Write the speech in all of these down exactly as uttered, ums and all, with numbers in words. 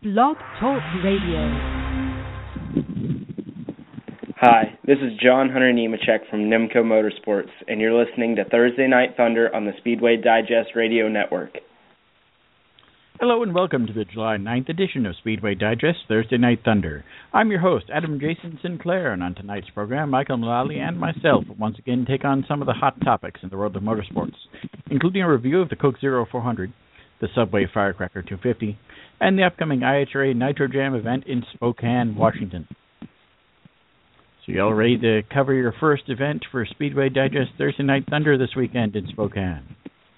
Blog Talk Radio. Hi, this is John Hunter Nemechek from Nimco Motorsports, and you're listening to Thursday Night Thunder on the Speedway Digest Radio Network. Hello and welcome to the July ninth edition of Speedway Digest Thursday Night Thunder. I'm your host, Adam Jason Sinclair, and on tonight's program, Michael Mullally and myself will once again take on some of the hot topics in the world of motorsports, including a review of the Coke Zero four hundred, the Subway Firecracker two fifty, and the upcoming I H R A Nitro Jam event in Spokane, Washington. So you all ready to cover your first event for Speedway Digest Thursday Night Thunder this weekend in Spokane?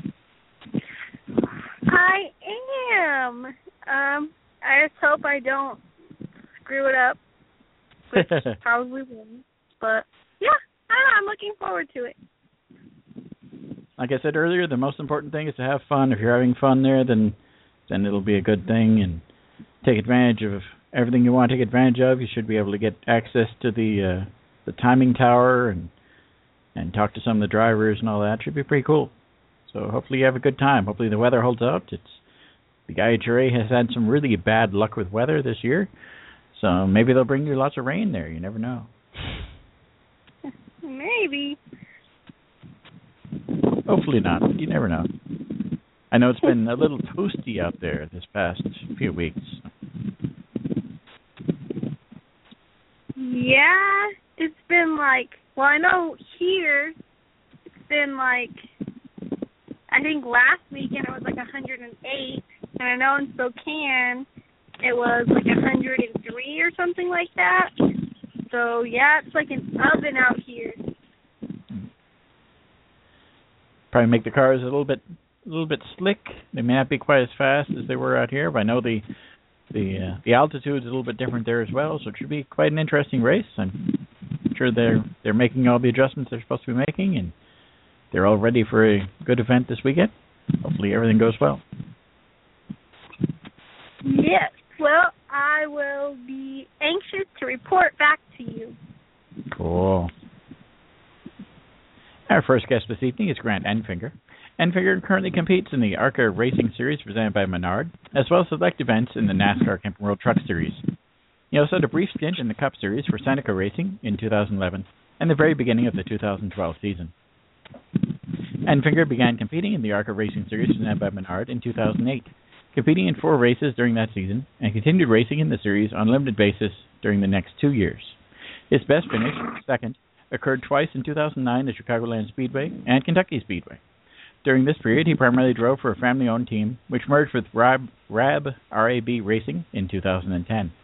I am. Um, I just hope I don't screw it up, which probably won't. But, yeah, I'm looking forward to it. Like I said earlier, the most important thing is to have fun. If you're having fun there, then then it'll be a good thing, and take advantage of everything you want to take advantage of. You should be able to get access to the uh, the timing tower and and talk to some of the drivers and all that. It should be pretty cool. So hopefully you have a good time. Hopefully the weather holds out. It's the I H R A has had some really bad luck with weather this year, so maybe they'll bring you lots of rain there. You never know. Maybe. Hopefully not. You never know. I know it's been a little toasty out there this past few weeks. Yeah, it's been like, well, I know here it's been like, I think last weekend it was like one hundred eight, and I know in Spokane it was like one hundred three or something like that. So, yeah, it's like an oven out here. Probably make the cars a little bit a little bit slick. They may not be quite as fast as they were out here, but I know the the uh, the altitude is a little bit different there as well, so it should be quite an interesting race. I'm sure they're they're making all the adjustments they're supposed to be making, and they're all ready for a good event this weekend. Hopefully everything goes well. Yes, well, I will be anxious to report back to you. Cool. Our first guest this evening is Grant Enfinger. Enfinger currently competes in the ARCA Racing Series presented by Menard, as well as select events in the NASCAR Camping World Truck Series. He also had a brief stint in the Cup Series for Seneca Racing in two thousand eleven and the very beginning of the two thousand twelve season. Enfinger began competing in the ARCA Racing Series presented by Menard in two thousand eight, competing in four races during that season, and continued racing in the series on a limited basis during the next two years. His best finish, second, occurred twice in two thousand nine at Chicagoland Speedway and Kentucky Speedway. During this period, he primarily drove for a family-owned team, which merged with R A B, R A B, R A B Racing in two thousand ten.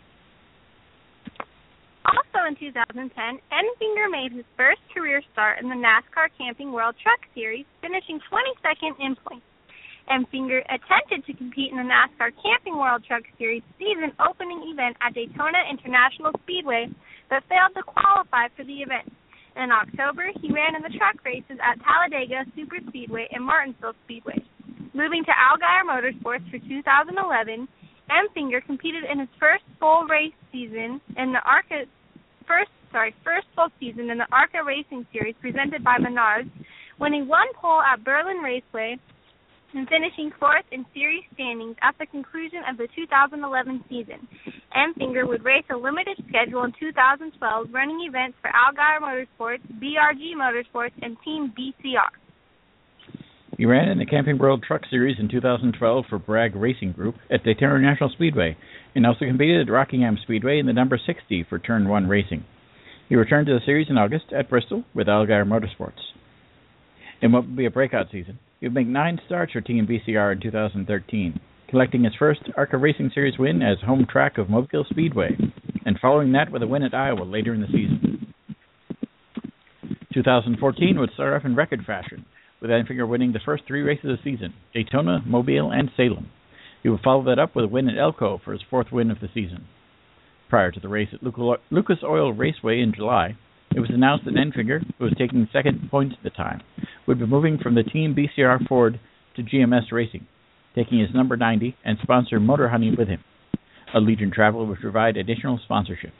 Also in two thousand ten, Enfinger made his first career start in the NASCAR Camping World Truck Series, finishing twenty-second in points. Enfinger attempted to compete in the NASCAR Camping World Truck Series season opening event at Daytona International Speedway, but failed to qualify for the event. In October, he ran in the truck races at Talladega Super Speedway and Martinsville Speedway. Moving to Allgaier Motorsports for two thousand eleven, Enfinger competed in his first full race season in the ARCA first sorry first full season in the ARCA Racing Series presented by Menards, winning one pole at Berlin Raceway and finishing fourth in series standings at the conclusion of the two thousand eleven season. Enfinger would race a limited schedule in two thousand twelve, running events for Allgaier Motorsports, B R G Motorsports, and Team B C R. He ran in the Camping World Truck Series in two thousand twelve for Bragg Racing Group at Daytona International Speedway, and also competed at Rockingham Speedway in the number sixty for Turn one Racing. He returned to the series in August at Bristol with Allgaier Motorsports. In what would be a breakout season, he would make nine starts for Team B C R in two thousand thirteen, collecting his first ARCA Racing Series win as home track of Mobile Speedway, and following that with a win at Iowa later in the season. two thousand fourteen would start off in record fashion, with Enfinger winning the first three races of the season, Daytona, Mobile, and Salem. He would follow that up with a win at Elko for his fourth win of the season. Prior to the race at Lucas Oil Raceway in July, it was announced that Enfinger, who was taking second points at the time, would be moving from the Team B C R Ford to G M S Racing, taking his number ninety and sponsor Motor Honey with him. Allegiant Travel would provide additional sponsorship.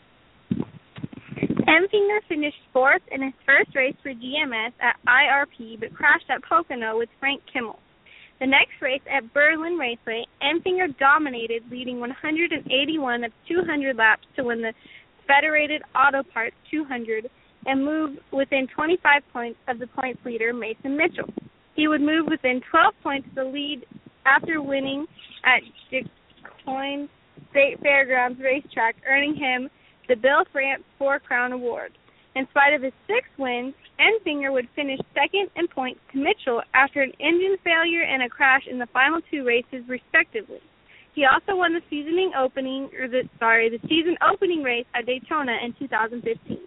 Enfinger finished fourth in his first race for G M S at I R P, but crashed at Pocono with Frank Kimmel. The next race at Berlin Raceway, Enfinger dominated, leading one hundred eighty-one of two hundred laps to win the Federated Auto Parts two hundred and move within twenty-five points of the points leader, Mason Mitchell. He would move within twelve points of the lead after winning at DuQuoin State Fairgrounds Racetrack, earning him the Bill France Four Crown Award. In spite of his six wins, Enfinger would finish second in points to Mitchell after an engine failure and a crash in the final two races, respectively. He also won the seasoning opening, or the sorry, the season opening race at Daytona in two thousand fifteen.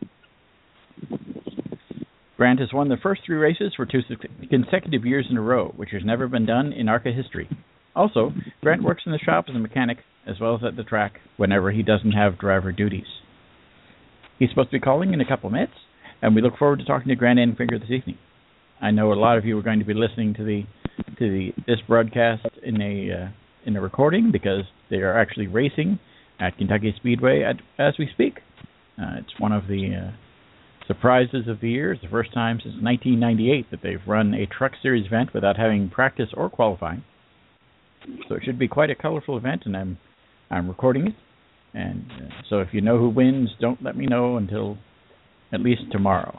Grant has won the first three races for two consecutive years in a row, which has never been done in ARCA history. Also, Grant works in the shop as a mechanic, as well as at the track whenever he doesn't have driver duties. He's supposed to be calling in a couple of minutes, and we look forward to talking to Grant Enfinger this evening. I know a lot of you are going to be listening to the to the this broadcast in a uh, in a recording because they are actually racing at Kentucky Speedway at, as we speak. Uh, it's one of the uh, surprises of the year. It's the first time since nineteen ninety-eight that they've run a Truck Series event without having practice or qualifying. So it should be quite a colorful event, and I'm I'm recording it. And uh, so if you know who wins, don't let me know until at least tomorrow.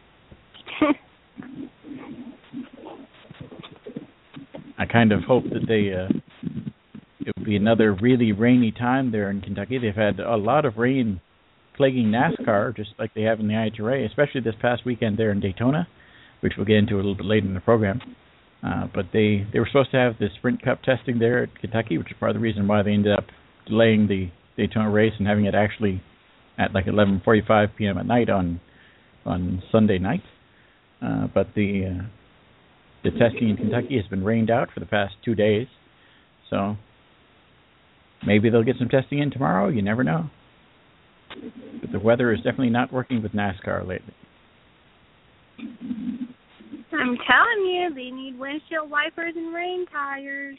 I kind of hope that they uh, it will be another really rainy time there in Kentucky. They've had a lot of rain plaguing NASCAR, just like they have in the I H R A, especially this past weekend there in Daytona, which we'll get into a little bit later in the program. Uh, but they, they were supposed to have the Sprint Cup testing there at Kentucky, which is part of the reason why they ended up delaying the Daytona race and having it actually at like eleven forty-five p.m. at night on on Sunday night. Uh, but the uh, the testing in Kentucky has been rained out for the past two days, so maybe they'll get some testing in tomorrow. You never know. But the weather is definitely not working with NASCAR lately. I'm telling you, they need windshield wipers and rain tires.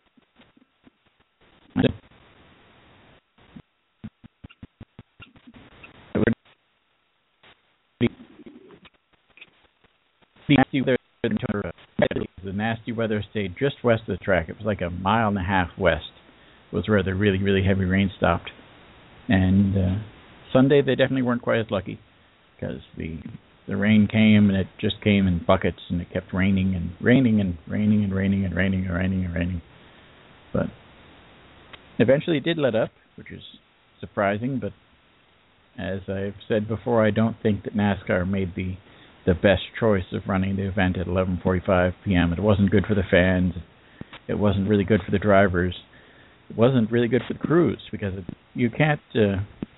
The nasty weather stayed just west of the track. It was like a mile and a half west was where the really, really heavy rain stopped. And uh, Sunday they definitely weren't quite as lucky because the the rain came and it just came in buckets and it kept raining and raining and raining and raining and raining and raining and raining. But eventually it did let up, which is surprising. But as I've said before, I don't think that NASCAR made the the best choice of running the event at eleven forty-five p.m. It wasn't good for the fans. It wasn't really good for the drivers. It wasn't really good for the crews because it, you can't uh,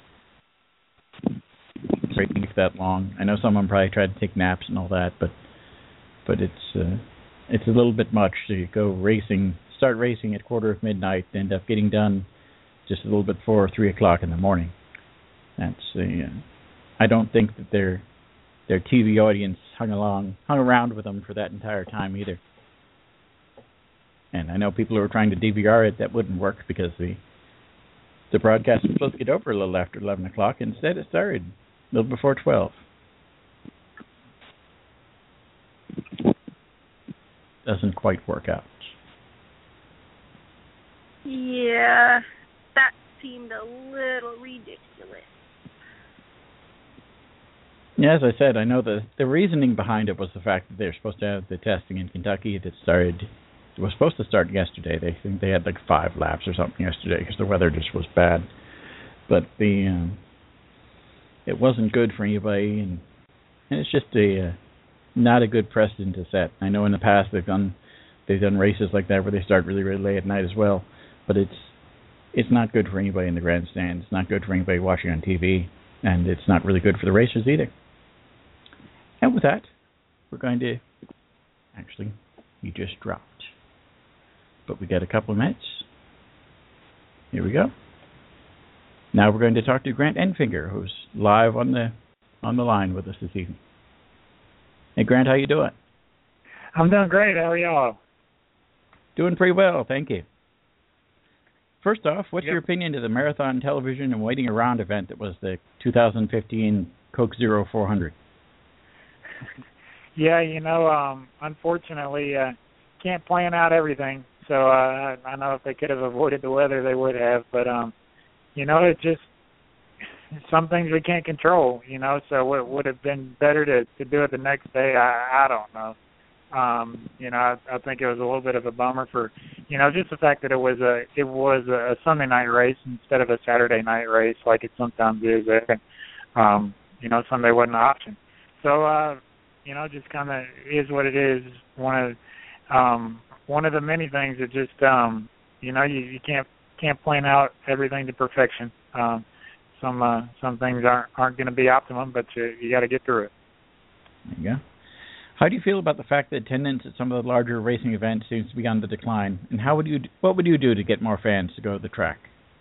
racing that long. I know someone probably tried to take naps and all that, but but it's uh, it's a little bit much to go racing, start racing at quarter of midnight, end up getting done just a little bit before three o'clock in the morning. That's uh, I don't think that their their T V audience hung along hung around with them for that entire time either. And I know people who were trying to D V R it, that wouldn't work because the the broadcast was supposed to get over a little after eleven o'clock. Instead, it started a little before twelve. Doesn't quite work out. Yeah, that seemed a little ridiculous. Yeah, as I said, I know the the reasoning behind it was the fact that they're supposed to have the testing in Kentucky that started. It was supposed to start yesterday. They think they had like five laps or something yesterday because the weather just was bad. But the um, it wasn't good for anybody, and and it's just a uh, not a good precedent to set. I know in the past they've done they've done races like that where they start really really late at night as well, but it's it's not good for anybody in the grandstand. It's not good for anybody watching on T V, and it's not really good for the racers either. And with that, we're going to actually he just dropped. But we got a couple of minutes. Here we go. Now we're going to talk to Grant Enfinger, who's live on the on the line with us this evening. Hey, Grant, how you doing? I'm doing great. How are y'all? Doing pretty well, thank you. First off, what's yep. your opinion of the Marathon Television and Waiting Around event that was the two thousand fifteen Coke Zero four hundred? Yeah, you know, um, unfortunately, uh, can't plan out everything. So uh, I know if they could have avoided the weather, they would have. But um, you know, it just some things we can't control. You know, so it would have been better to to do it the next day. I I don't know. Um, you know, I, I think it was a little bit of a bummer for, you know, just the fact that it was a it was a Sunday night race instead of a Saturday night race like it sometimes is. And, um, you know, Sunday wasn't an option. So, uh, you know, just kind of is what it is. One of um, one of the many things that just, um, you know, you, you can't can't plan out everything to perfection. Um, some uh, some things aren't aren't going to be optimum, but you you got to get through it. There you go. How do you feel about the fact that attendance at some of the larger racing events seems to be on the decline? And how would you, what would you do to get more fans to go to the track?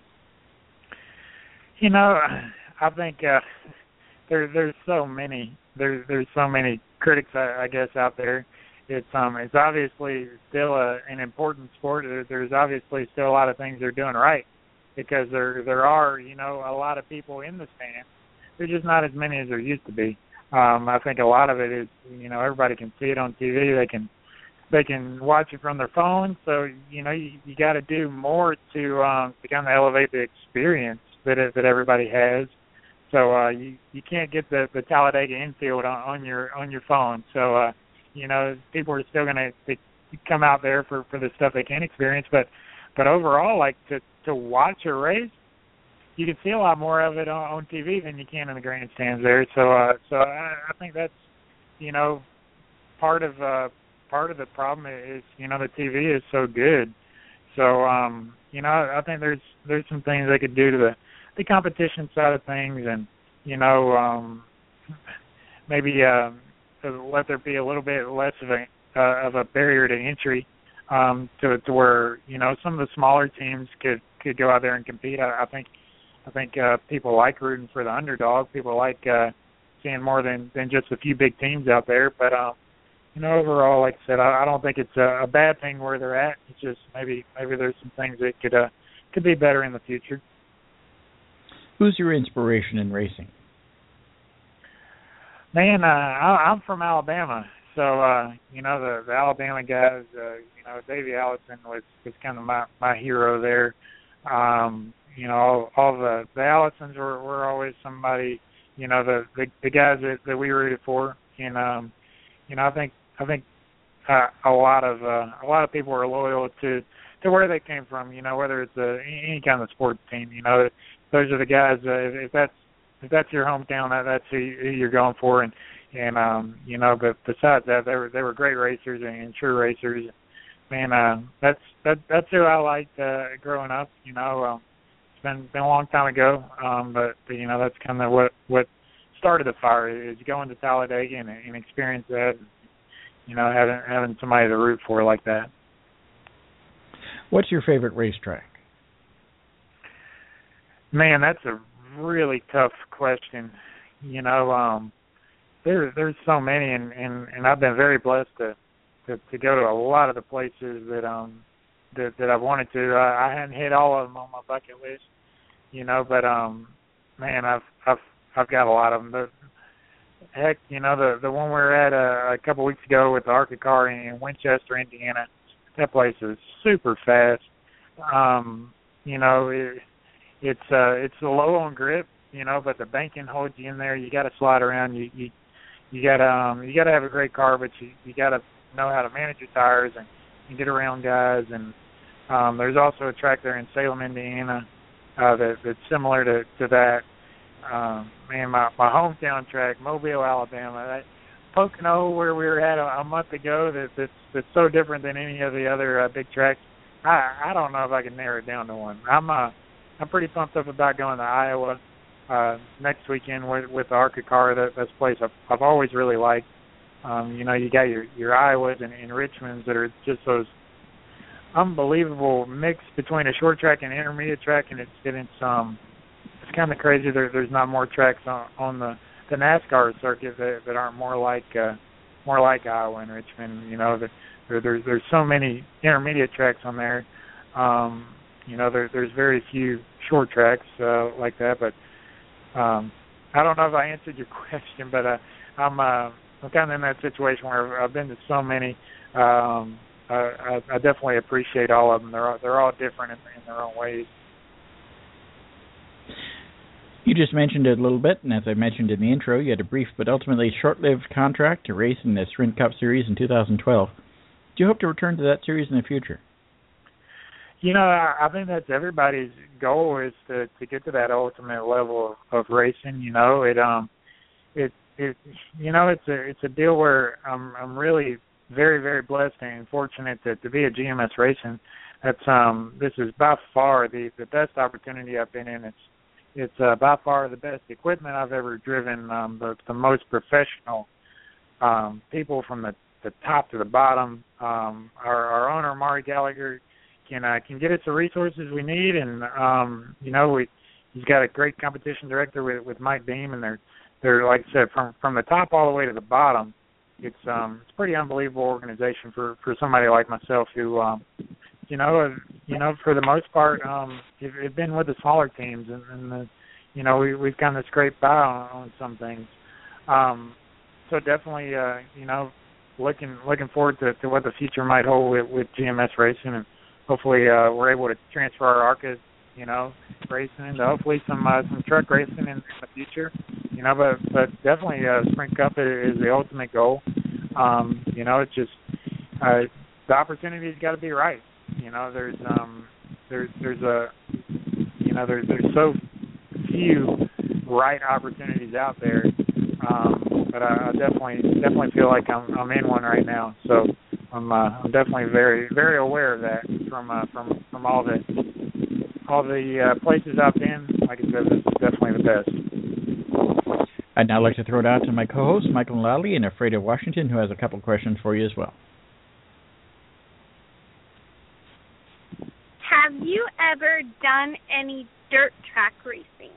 You know, I think uh, there, there's so many there's there's so many critics, I, I guess, out there. It's um it's obviously still a, an important sport. There, there's obviously still a lot of things they're doing right because there there are you know a lot of people in the stands. There's just not as many as there used to be. Um, I think a lot of it is, you know, everybody can see it on T V. They can, they can watch it from their phone. So, you know, you, you got to do more to um, to kind of elevate the experience that it, that everybody has. So uh, you you can't get the, the Talladega infield on, on your on your phone. So uh, you know, people are still going to come out there for, for the stuff they can experience. But but overall, like to to watch a race, you can see a lot more of it on, on T V than you can in the grandstands there. So, uh, so I, I think that's, you know, part of uh, part of the problem is, you know, the T V is so good. So, um, you know, I think there's there's some things they could do to the the competition side of things, and you know, um, maybe uh, let there be a little bit less of a uh, of a barrier to entry um, to to where you know some of the smaller teams could could go out there and compete. I, I think. I think uh, people like rooting for the underdog. People like uh, seeing more than, than just a few big teams out there. But, um, you know, overall, like I said, I, I don't think it's a, a bad thing where they're at. It's just maybe maybe there's some things that could uh, could be better in the future. Who's your inspiration in racing? Man, uh, I, I'm from Alabama. So, uh, you know, the, the Alabama guys, uh, you know, Davey Allison was, was kind of my, my hero there. Um You know, all, all the the Allisons were, were always somebody. You know, the the, the guys that, that we rooted for, and um, you know, I think I think uh, a lot of uh, a lot of people are loyal to, to where they came from. You know, whether it's a, any kind of sports team. You know, those are the guys. Uh, if that's if that's your hometown, that, that's who you're going for. And and um, you know, but besides that, they were they were great racers and, and true racers. Man, uh, that's that that's who I liked uh, growing up. You know. Um, Been, been a long time ago, um, but, but you know that's kind of what what started the fire is going to Talladega and, and experience that, you know, having having somebody to root for like that. What's your favorite racetrack? Man, that's a really tough question. You know, um, there there's so many, and, and, and I've been very blessed to, to to go to a lot of the places that um that that I've wanted to. I, I hadn't hit all of them on my bucket list. You know, but um, man, I've I've I've got a lot of them. The, heck, you know, the the one we were at a, a couple weeks ago with the ARCA car in Winchester, Indiana. That place is super fast. Um, you know, it, it's uh, it's low on grip. You know, but the banking holds you in there. You got to slide around. You you you got to um, you got to have a great car, but you you got to know how to manage your tires and, and get around guys. And um, there's also a track there in Salem, Indiana. Uh, that, that's similar to, to that. Um, man, my, my hometown track, Mobile, Alabama, that Pocono, where we were at a, a month ago, that, that's, that's so different than any of the other uh, big tracks. I, I don't know if I can narrow it down to one. I'm uh, I'm pretty pumped up about going to Iowa uh, next weekend with, with the ARCA car. That, that's a place I've, I've always really liked. Um, you know, you got your, your Iowas and, and Richmonds that are just those unbelievable mix between a short track and intermediate track, and it's it's um it's kind of crazy. There, there's not more tracks on, on the, the NASCAR circuit that, that aren't more like uh, more like Iowa and Richmond. You know, that there, there's there's so many intermediate tracks on there. Um, you know, there, there's very few short tracks uh, like that. But um, I don't know if I answered your question, but uh, I'm uh, I'm kind of in that situation where I've been to so many. Um, I, I definitely appreciate all of them. They're all, they're all different in, in their own ways. You just mentioned it a little bit, and as I mentioned in the intro, you had a brief but ultimately short-lived contract to race in the Sprint Cup Series in two thousand twelve. Do you hope to return to that series in the future? You know, I, I think that's everybody's goal is to, to get to that ultimate level of, of racing. You know, it um, it it you know, it's a it's a deal where I'm I'm really very very blessed and fortunate to, to be at G M S Racing. That's um, this is by far the, the best opportunity I've been in. It's It's uh, by far the best equipment I've ever driven, um, the, the most professional um, people from the, the top to the bottom. Um, our, our owner, Maury Gallagher, can uh, can get us the resources we need, and um, you know we he's got a great competition director with, with Mike Beam, and they're they're like I said from from the top all the way to the bottom. It's um it's a pretty unbelievable organization for, for somebody like myself who um, you know, you know, for the most part, um, you've, you've been with the smaller teams, and, and the, you know, we, we've gotten to scrape by on, on some things. Um, so definitely, uh, you know, looking looking forward to, to what the future might hold with, with G M S Racing, and hopefully uh, we're able to transfer our ARCA, you know, racing into hopefully some uh, some truck racing in, in the future. You know, but but definitely uh, Sprint Cup is, is the ultimate goal. Um, you know, it's just uh, the opportunity's got to be right. You know, there's um, there's there's a, you know, there's there's so few right opportunities out there, um, but I, I definitely definitely feel like I'm I'm in one right now. So I'm uh, I'm definitely very very aware of that from uh, from from all the all the uh, places I've been. Like I said, this is definitely the best. I'd now like to throw it out to my co-host Michael Lally in Afraid of Washington, who has a couple of questions for you as well. Have you ever done any dirt track racing?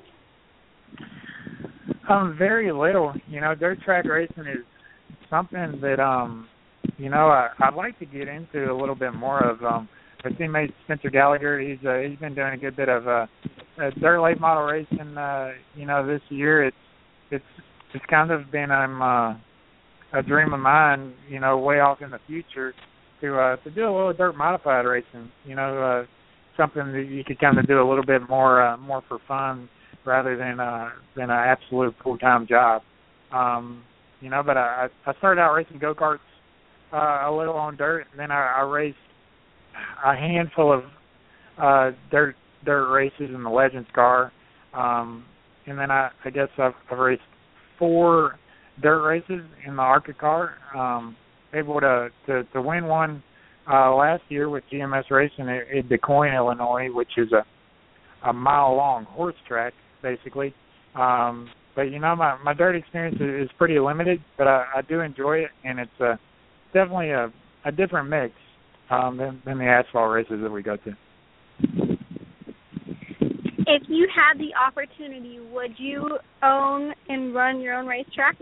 Um, very little. You know, dirt track racing is something that, um, you know, I, I'd like to get into a little bit more of. Um, our teammate Spencer Gallagher, he's uh, he's been doing a good bit of uh, uh, dirt late model racing. Uh, you know, this year it's it's it's kind of been um, uh, a dream of mine. You know, way off in the future to uh, to do a little dirt modified racing. You know. Uh, something that you could kind of do a little bit more uh, more for fun rather than uh, than an absolute full-time job. Um, you know, but I, I started out racing go-karts uh, a little on dirt, and then I, I raced a handful of uh, dirt dirt races in the Legends car, um, and then I, I guess I've, I've raced four dirt races in the ARCA car, um, able to, to, to win one Uh, last year with G M S Racing in, in DeCoin, Illinois, which is a, a mile-long horse track, basically. Um, but, you know, my, my dirt experience is, is pretty limited, but I, I do enjoy it, and it's uh, definitely a, a different mix um, than, than the asphalt races that we go to. If you had the opportunity, would you own and run your own racetrack?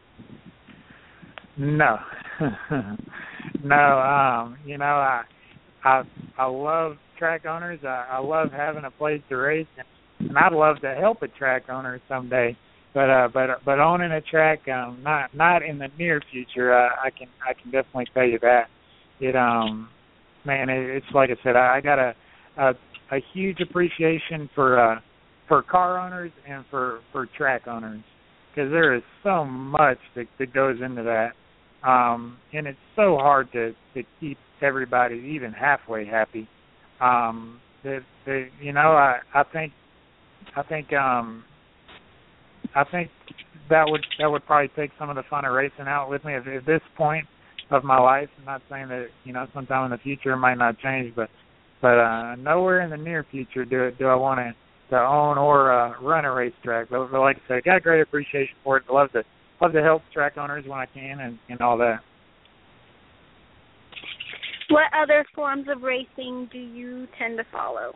No. No, um, you know, I I I love track owners. I, I love having a place to race, and, and I'd love to help a track owner someday. But uh, but but owning a track, um, not not in the near future. Uh, I can I can definitely tell you that. It um, man, it, it's like I said, I, I got a, a a huge appreciation for uh for car owners and for for track owners, because there is so much that, that goes into that. Um, and it's so hard to, to keep everybody even halfway happy. Um, that, that you know, I, I think, I think, um, I think that would that would probably take some of the fun of racing out with me at, at this point of my life. I'm not saying that, you know, sometime in the future it might not change, but but uh, nowhere in the near future do do I want to to own or uh, run a racetrack. But, but like I said, I got a great appreciation for it. I love to. Love to help track owners when I can and, and all that. What other forms of racing do you tend to follow?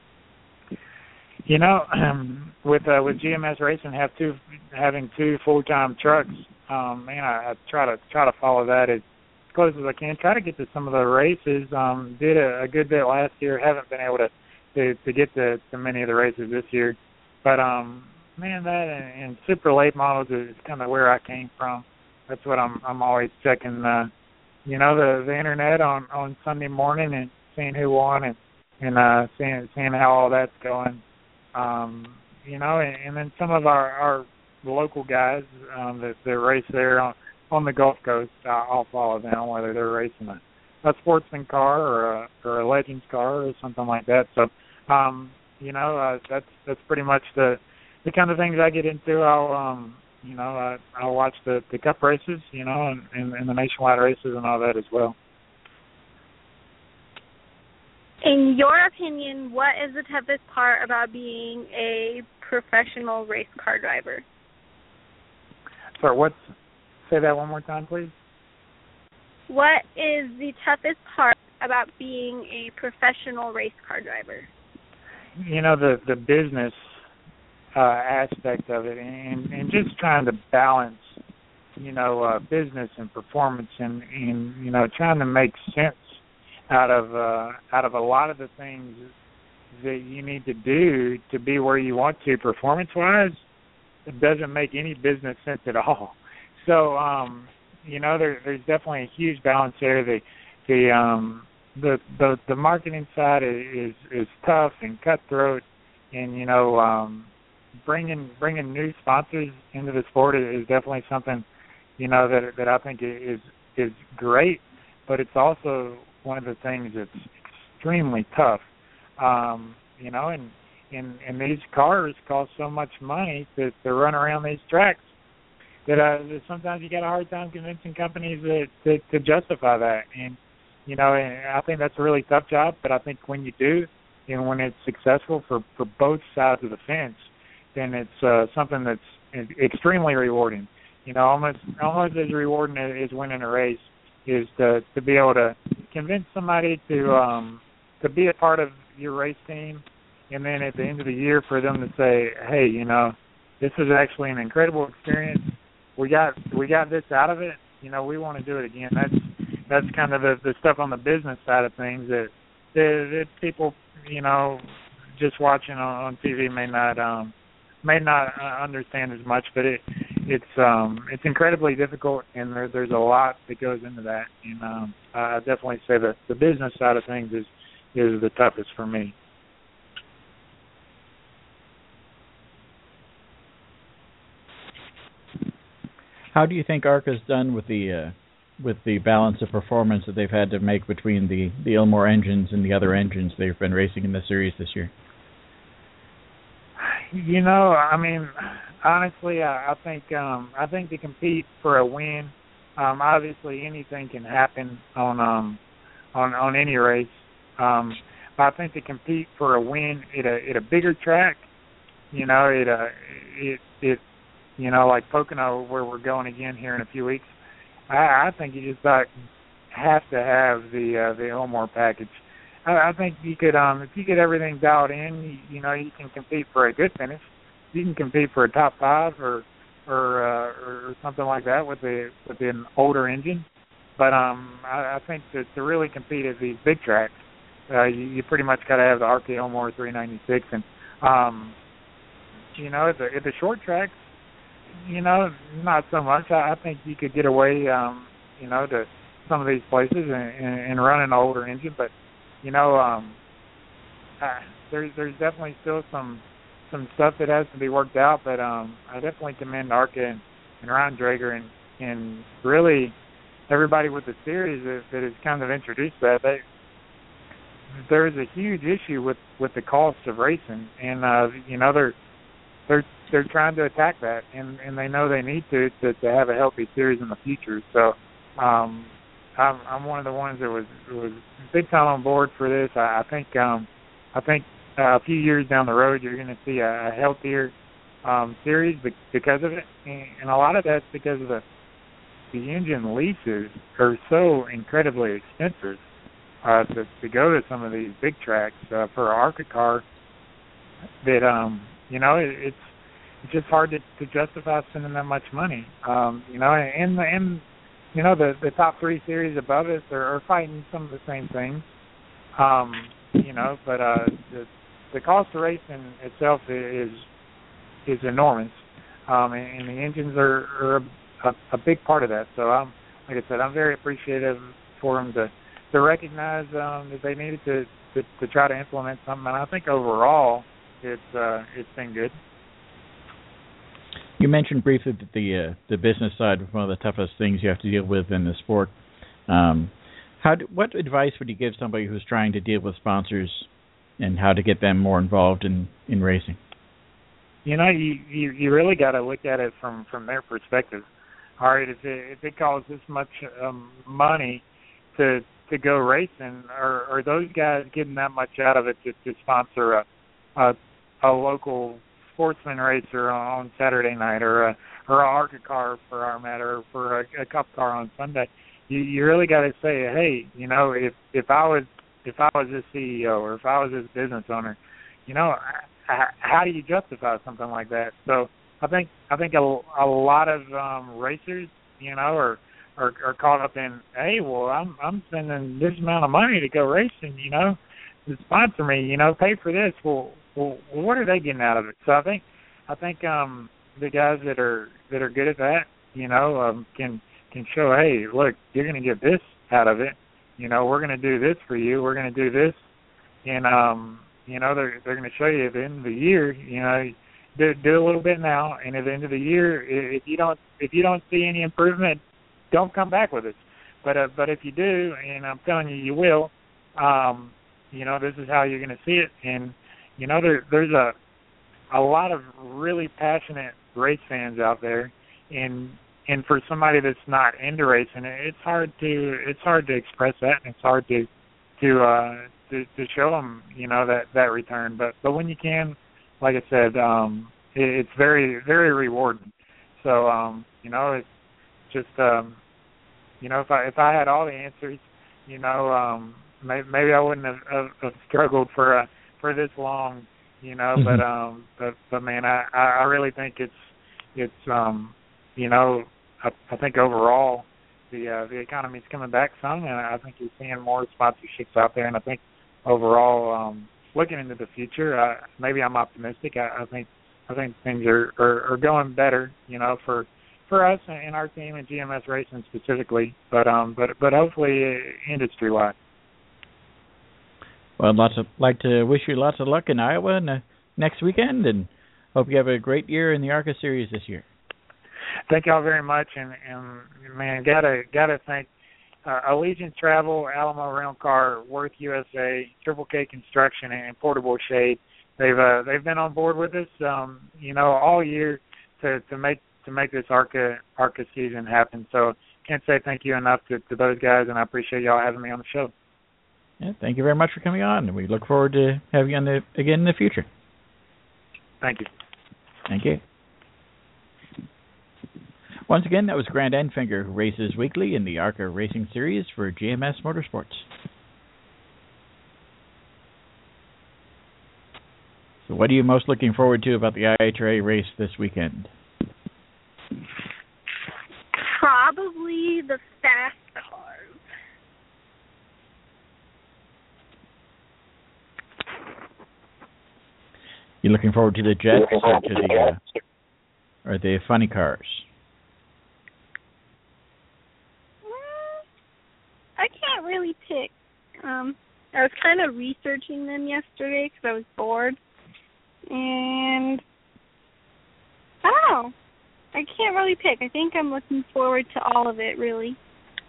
You know, um, with uh, with G M S Racing, have two having two full time trucks. Um, man, I, I try to try to follow that as close as I can. Try to get to some of the races. Um, did a, a good bit last year. Haven't been able to to, to get to, to many of the races this year, but um. Man, that and, and super late models is kind of where I came from. That's what I'm I'm always checking, uh, you know, the the internet on on Sunday morning and seeing who won and and uh, seeing seeing how all that's going. Um, you know, and, and then some of our, our local guys um, that, that race there on, on the Gulf Coast, I'll, I'll follow them, whether they're racing a, a sportsman car or a, or a Legends car or something like that. So, um, you know, uh, that's that's pretty much the the kind of things I get into. I'll, um, you know, I, I'll watch the, the Cup races, you know, and, and, and the nationwide races and all that as well. In your opinion, what is the toughest part about being a professional race car driver? Sorry, what's, say that one more time, please. What is the toughest part about being a professional race car driver? You know, the, the business uh, aspect of it and, and just trying to balance, you know, uh, business and performance and, and, you know, trying to make sense out of uh, out of a lot of the things that you need to do to be where you want to performance-wise. It doesn't make any business sense at all. So, um, you know, there, there's definitely a huge balance there. The the um, the, the the marketing side is is tough and cutthroat, and you know, um, bringing bringing new sponsors into the sport is definitely something, you know, that that I think is is great, but it's also one of the things that's extremely tough, um, you know, and, and and these cars cost so much money to, to run around these tracks that, uh, that sometimes you got a hard time convincing companies that, to, to justify that. And, you know, and I think that's a really tough job, but I think when you do and when it's successful for, for both sides of the fence, then it's uh, something that's extremely rewarding. You know, almost almost as rewarding as winning a race is to, to be able to convince somebody to um, to be a part of your race team, and then at the end of the year for them to say, hey, you know, this is actually an incredible experience. We got we got this out of it. You know, we want to do it again. That's that's kind of the, the stuff on the business side of things that, that, that people, you know, just watching on, on T V may not um, may not uh, understand as much, but it it's um it's incredibly difficult, and there, there's a lot that goes into that. And um, I definitely say that the business side of things is is the toughest for me. How do you think ARCA's done with the uh, with the balance of performance that they've had to make between the the Ilmor engines and the other engines they've been racing in the series this year? You know, I mean, honestly, I, I think um, I think to compete for a win, um, obviously anything can happen on um, on on any race. Um, but I think to compete for a win at a at a bigger track, you know, it uh, it it you know, like Pocono, where we're going again here in a few weeks. I, I think you just about have to have the uh, the Ilmor package. I think you could, um, if you get everything dialed in, you, you know, you can compete for a good finish. You can compete for a top five or or uh, or something like that with the with an older engine. But um, I, I think to, to really compete at these big tracks, uh, you, you pretty much got to have the ARCA Ilmor three ninety-six. And um, you know, at the, at the short tracks, you know, not so much. I, I think you could get away, um, you know, to some of these places and, and, and run an older engine, but you know, um, uh, there's there's definitely still some some stuff that has to be worked out, but um, I definitely commend ARCA and, and Ryan Drager and, and really everybody with the series that, that has kind of introduced that. They, there's a huge issue with, with the cost of racing, and uh, you know they're they're they're trying to attack that, and, and they know they need to, to to have a healthy series in the future. So. Um, I'm, I'm one of the ones that was was big time on board for this. I, I think um, I think uh, a few years down the road, you're going to see a, a healthier um, series because of it, and, and a lot of that's because of the the engine leases are so incredibly expensive uh, to to go to some of these big tracks uh, for an ARCA car that um, you know it, it's it's just hard to, to justify spending that much money. Um, you know, and the and You know, the, the top three series above us are, are fighting some of the same things, um, you know, but uh, the, the cost of racing itself is is enormous, um, and, and the engines are, are a, a big part of that. So I'm like I said, I'm very appreciative for them to to recognize um, that they needed to, to to try to implement something. And I think overall, it's uh, it's been good. You mentioned briefly that the uh, the business side was one of the toughest things you have to deal with in the sport. Um, how do, what advice would you give somebody who's trying to deal with sponsors and how to get them more involved in, in racing? You know, you, you, you really got to look at it from, from their perspective. All right, if it, if it costs this much um, money to to go racing, are, are those guys getting that much out of it to, to sponsor a, a a local sportsman racer on Saturday night, or a or a ARCA car for our matter, or for a, a Cup car on Sunday? You you really got to say, hey, you know, if if I was if I was this C E O or if I was this business owner, you know, how do you justify something like that? So I think I think a, a lot of um, racers, you know, are, are are caught up in, hey, well, I'm I'm spending this amount of money to go racing, you know, to sponsor me, you know, pay for this. Well, well, what are they getting out of it? So I think I think um, the guys that are that are good at that, you know, um, can can show, hey, look, you're going to get this out of it. You know, we're going to do this for you. We're going to do this, and um, you know, they're they're going to show you at the end of the year, you know, do do a little bit now, and at the end of the year, if you don't if you don't see any improvement, don't come back with us. But uh, but if you do, and I'm telling you, you will, um, you know, this is how you're going to see it. And you know, there there's a a lot of really passionate race fans out there, and and for somebody that's not into racing, it's hard to it's hard to express that, and it's hard to to uh, to, to show them, you know, that, that return. But but when you can, like I said, um, it, it's very very rewarding. So um, you know, it's just um, you know, if I if I had all the answers, you know, um, maybe, maybe I wouldn't have, have, have struggled for uh, for this long, you know. Mm-hmm. But um, but but man, I, I really think it's it's um, you know. I, I think overall the uh, the economy's coming back some, and I think you're seeing more sponsorships out there. And I think overall, um, looking into the future, uh, maybe I'm optimistic. I, I think I think things are, are, are going better, you know, for for us and our team and G M S Racing specifically. But um, but but hopefully uh, industry wide. Well, lots of like to wish you lots of luck in Iowa and, uh, next weekend, and hope you have a great year in the ARCA series this year. Thank y'all very much, and, and man, gotta gotta thank uh, Allegiant Travel, Alamo Rental Car, Worth U S A, Triple K Construction, and Portable Shade. They've uh, they've been on board with us, um, you know, all year to, to make to make this ARCA ARCA season happen. So can't say thank you enough to, to those guys, and I appreciate y'all having me on the show. Yeah, thank you very much for coming on, and we look forward to having you on the, again in the future. Thank you. Thank you. Once again, that was Grant Enfinger, who races weekly in the ARCA Racing Series for G M S Motorsports. So what are you most looking forward to about the I H R A race this weekend? Probably the fast cars. You looking forward to the jets or to the uh, or the funny cars? I can't really pick. Um, I was kind of researching them yesterday because I was bored, and I don't know. I can't really pick. I think I'm looking forward to all of it, really.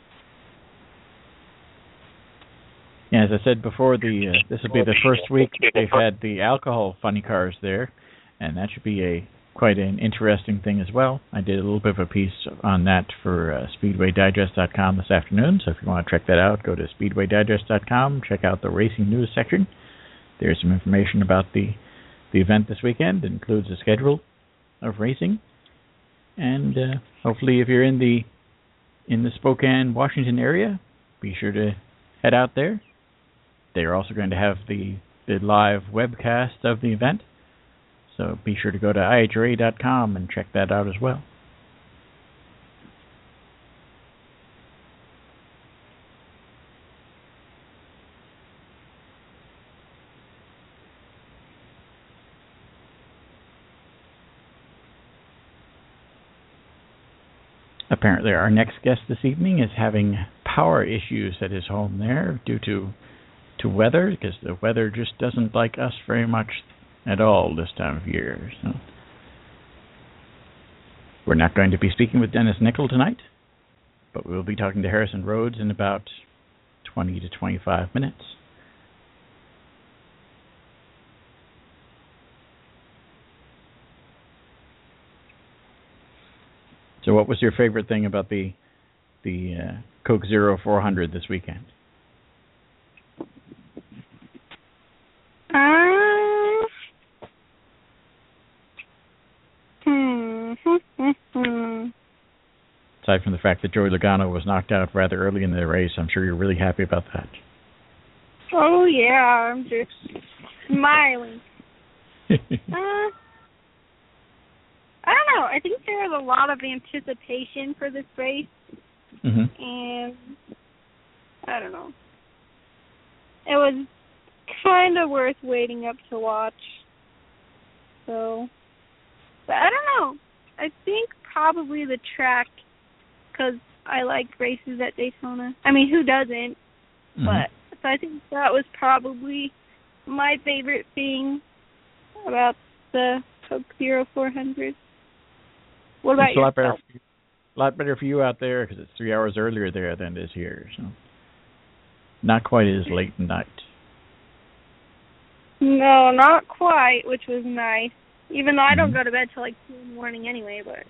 Yeah, as I said before, the uh, this will be the first week they've had the alcohol funny cars there, and that should be a quite an interesting thing as well. I did a little bit of a piece on that for uh, Speedway Digest dot com this afternoon, so if you want to check that out, go to Speedway Digest dot com, check out the racing news section. There's some information about the the event this weekend. It includes a schedule of racing, and uh, hopefully if you're in the in the Spokane, Washington area, be sure to head out there. They're also going to have the, the live webcast of the event, so be sure to go to I H R A dot com and check that out as well. apparently our next guest this evening is having power issues at his home there due to to weather, because the weather just doesn't like us very much at all this time of year. So we're not going to be speaking with Dennis Nickel tonight, but we'll be talking to Harrison Rhodes in about twenty to twenty-five minutes. So what was your favorite thing about the the uh, Coke Zero four hundred this weekend? Um, hmm, hmm, hmm. Aside from the fact that Joey Logano was knocked out rather early in the race, I'm sure you're really happy about that. Oh, yeah, I'm just smiling. uh, I don't know. I think there was a lot of anticipation for this race, mm-hmm. and I don't know. It was kind of worth waiting up to watch. So, but I don't know. I think probably the track, because I like races at Daytona. I mean, who doesn't? Mm-hmm. But so I think that was probably my favorite thing about the Coke Zero four hundred. What about it's a lot better, yourself? for you, a lot better for you out there because it's three hours earlier there than it is here. So not quite as late at night. No, not quite, which was nice. Even though I don't mm-hmm. go to bed till like two in the morning anyway, but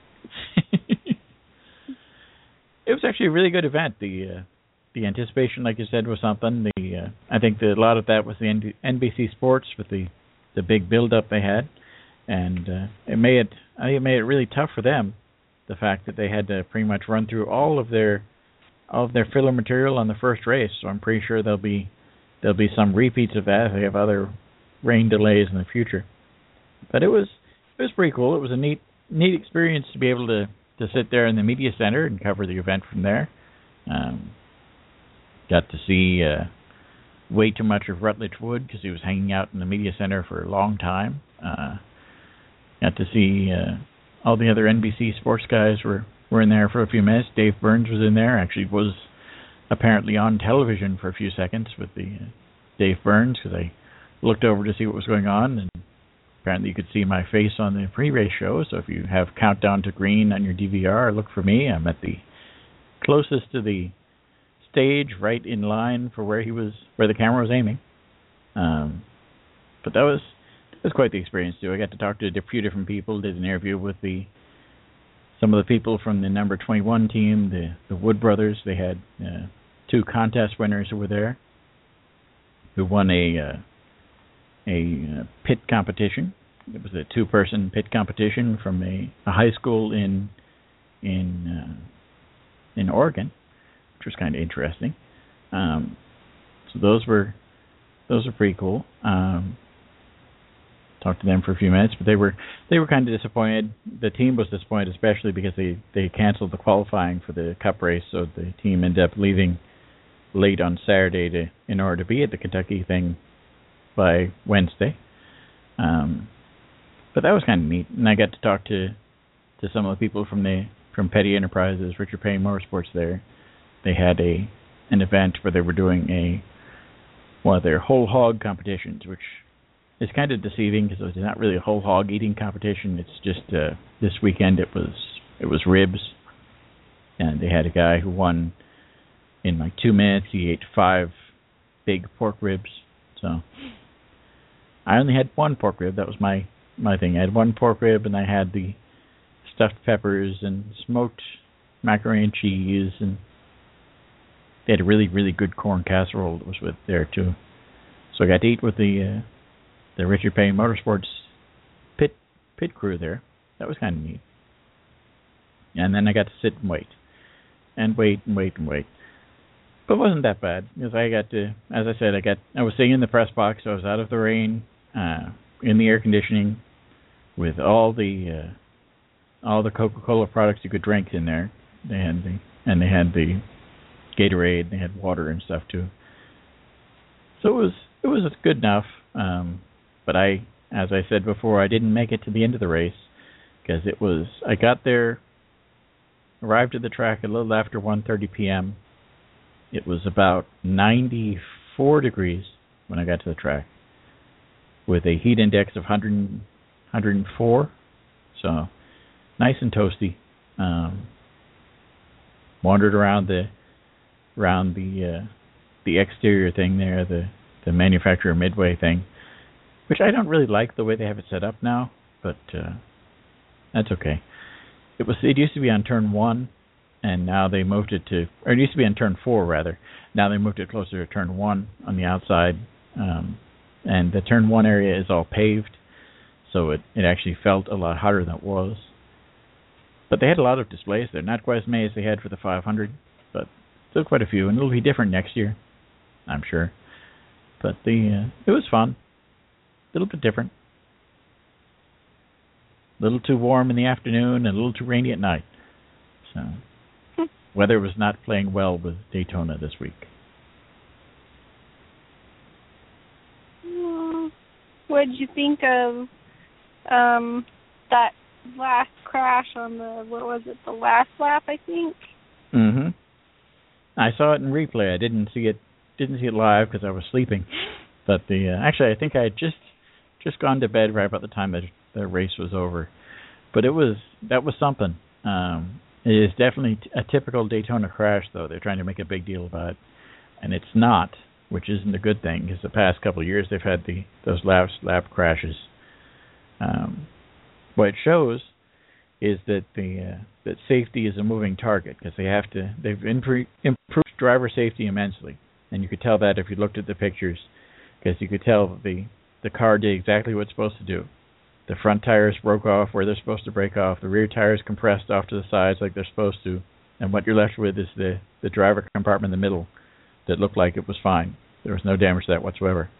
it was actually a really good event. The uh, the anticipation, like you said, was something. The uh, I think that a lot of that was the N B C Sports with the, the big build up they had, and uh, it made it I think it made it really tough for them. The fact that they had to pretty much run through all of their all of their filler material on the first race. So I'm pretty sure there'll be there'll be some repeats of that if they have other rain delays in the future. But it was it was pretty cool. It was a neat neat experience to be able to, to sit there in the media center and cover the event from there. Um, got to see uh, way too much of Rutledge Wood because he was hanging out in the media center for a long time. Uh, got to see uh, all the other N B C sports guys were, were in there for a few minutes. Dave Burns was in there. Actually was apparently on television for a few seconds with the uh, Dave Burns because I looked over to see what was going on, and apparently you could see my face on the pre-race show. So if you have Countdown to Green on your D V R, look for me. I'm at the closest to the stage, right in line for where he was, where the camera was aiming. Um, but that was it was quite the experience too. I got to talk to a few different people. Did an interview with the some of the people from the number twenty-one team, the the Wood brothers. They had uh, two contest winners who were there, who won a uh, a uh, pit competition. It was a two-person pit competition from a, a high school in in uh, in Oregon, which was kind of interesting. Um, so those were those were pretty cool. Um, talked to them for a few minutes, but they were they were kind of disappointed. The team was disappointed, especially because they, they canceled the qualifying for the Cup race, so the team ended up leaving late on Saturday to in order to be at the Kentucky thing by Wednesday. Um, but that was kind of neat, and I got to talk to to some of the people from the from Petty Enterprises, Richard Petty Motorsports there. They had a an event where they were doing a one of their whole hog competitions, which is kind of deceiving because it's not really a whole hog eating competition. It's just uh, this weekend it was it was ribs, and they had a guy who won in like two minutes. He ate five big pork ribs. So I only had one pork rib. That was my my thing. I had one pork rib, and I had the stuffed peppers and smoked macaroni and cheese, and they had a really really good corn casserole that was with there too. So I got to eat with the uh, the Richard Petty Motorsports pit pit crew there. That was kind of neat. And then I got to sit and wait, and wait and wait and wait. But it wasn't that bad because I got to, as I said, I got I was sitting in the press box. So I was out of the rain, uh, in the air conditioning, with all the uh, all the Coca-Cola products you could drink in there. They had the and they had the Gatorade. They had water and stuff too. So it was it was good enough. Um, but I, as I said before, I didn't make it to the end of the race because it was I got there arrived at the track a little after one thirty p.m. It was about ninety-four degrees when I got to the track, with a heat index of one hundred, one hundred four, so nice and toasty. Um, wandered around the around the uh, the exterior thing there, the the manufacturer midway thing, which I don't really like the way they have it set up now, but uh, that's okay. It was it used to be on turn one, and now they moved it to, or it used to be on turn four rather. Now they moved it closer to turn one on the outside, um, and the turn one area is all paved, so it, it actually felt a lot hotter than it was. But they had a lot of displays there, not quite as many as they had for the five hundred, but still quite a few, and it'll be different next year, I'm sure. But the uh, it was fun, a little bit different. A little too warm in the afternoon and a little too rainy at night. So, weather was not playing well with Daytona this week. What did you think of um, that last crash on the, what was it, the last lap, I think? Mm-hmm. I saw it in replay. I didn't see it didn't see it live because I was sleeping. But the uh, actually, I think I had just just gone to bed right about the time that the race was over. But it was that was something. Um, it is definitely a typical Daytona crash, though. They're trying to make a big deal about it, and it's not, which isn't a good thing, because the past couple of years they've had the those lap lap crashes. Um, what it shows is that the uh, that safety is a moving target, because they have to they've impre- improved driver safety immensely, and you could tell that if you looked at the pictures, because you could tell that the the car did exactly what it's supposed to do. The front tires broke off where they're supposed to break off. The rear tires compressed off to the sides like they're supposed to. And what you're left with is the, the driver compartment in the middle that looked like it was fine. There was no damage to that whatsoever.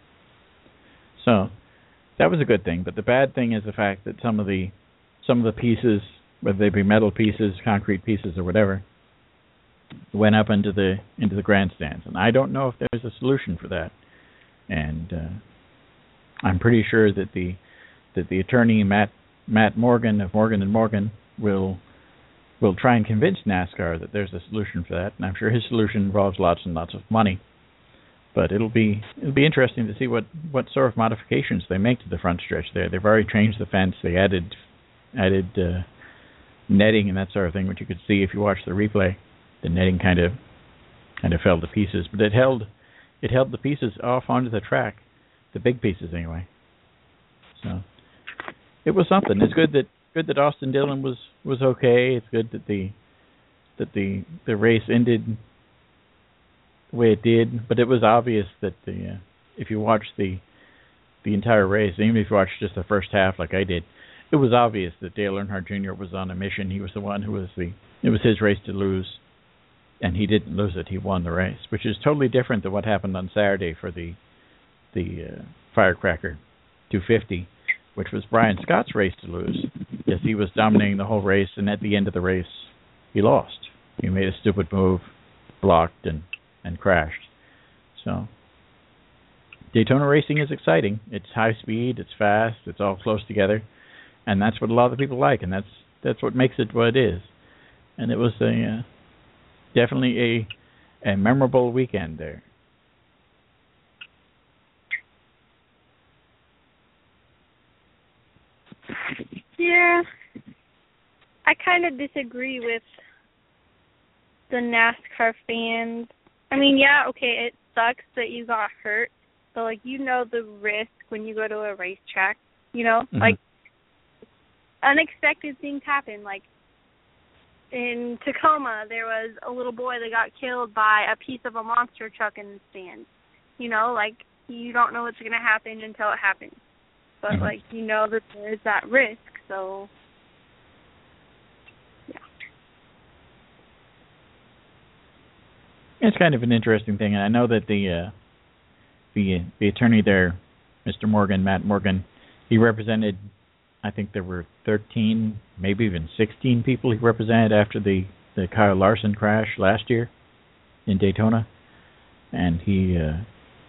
So that was a good thing. But the bad thing is the fact that some of the some of the pieces, whether they be metal pieces, concrete pieces, or whatever, went up into the into the grandstands. And I don't know if there's a solution for that. And uh, I'm pretty sure that the that the attorney Matt Matt Morgan of Morgan and Morgan will will try and convince NASCAR that there's a solution for that, and I'm sure his solution involves lots and lots of money. But it'll be it'll be interesting to see what, what sort of modifications they make to the front stretch there. They've already changed the fence. They added added uh, netting and that sort of thing, which you could see if you watch the replay. The netting kind of kind of fell to pieces, but it held it held the pieces off onto the track, the big pieces anyway. So it was something. It's good that good that Austin Dillon was, was okay. It's good that the that the the race ended the way it did. But it was obvious that the uh, if you watch the the entire race, even if you watch just the first half like I did, it was obvious that Dale Earnhardt Junior was on a mission. He was the one who was the it was his race to lose, and he didn't lose it. He won the race, which is totally different than what happened on Saturday for the the uh, Firecracker two fifty, which was Brian Scott's race to lose, because he was dominating the whole race, and at the end of the race, he lost. He made a stupid move, blocked, and, and crashed. So, Daytona racing is exciting. It's high speed, it's fast, it's all close together, and that's what a lot of people like, and that's that's what makes it what it is. And it was a uh, definitely a a memorable weekend there. Yeah, I kind of disagree with the NASCAR fans. I mean, yeah, okay, it sucks that you got hurt, but, like, you know the risk when you go to a racetrack, you know? Mm-hmm. Like, unexpected things happen. Like, in Tacoma, there was a little boy that got killed by a piece of a monster truck in the stand. You know, like, you don't know what's going to happen until it happens. But, mm-hmm. like, you know that there's that risk, so, yeah. It's kind of an interesting thing, and I know that the uh, the the attorney there, Mister Morgan, Matt Morgan, he represented, I think there were thirteen, maybe even sixteen people he represented after the, the Kyle Larson crash last year in Daytona, and he, uh,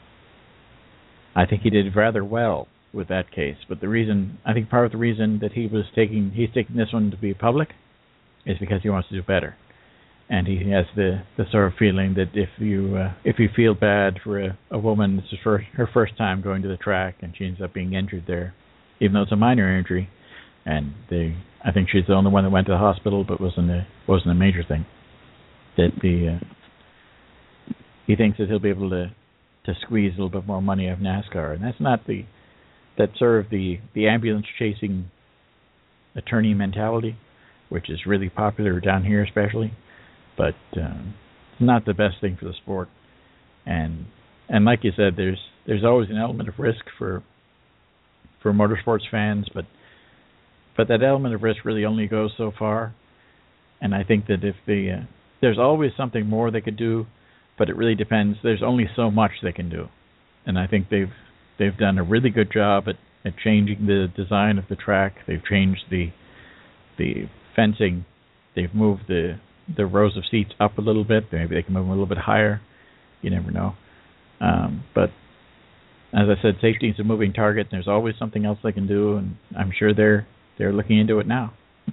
I think he did rather well with that case. But the reason, I think part of the reason that he was taking, he's taking this one to be public, is because he wants to do better. And he has the, the sort of feeling that if you uh, if you feel bad for a, a woman, this is for her first time going to the track, and she ends up being injured there, even though it's a minor injury, and they I think she's the only one that went to the hospital, but wasn't a wasn't a major thing. That the uh, he thinks that he'll be able to to squeeze a little bit more money out of NASCAR, and that's not the that sort of the the ambulance chasing attorney mentality, which is really popular down here especially. But um, it's not the best thing for the sport, and and like you said, there's there's always an element of risk for for motorsports fans, but but that element of risk really only goes so far. And I think that if the uh, there's always something more they could do, but it really depends. There's only so much they can do, and I think they've they've done a really good job at, at changing the design of the track. They've changed the the fencing. They've moved the the rows of seats up a little bit. Maybe they can move them a little bit higher. You never know. Um, but as I said, safety is a moving target. And there's always something else they can do, and I'm sure they're they're looking into it now.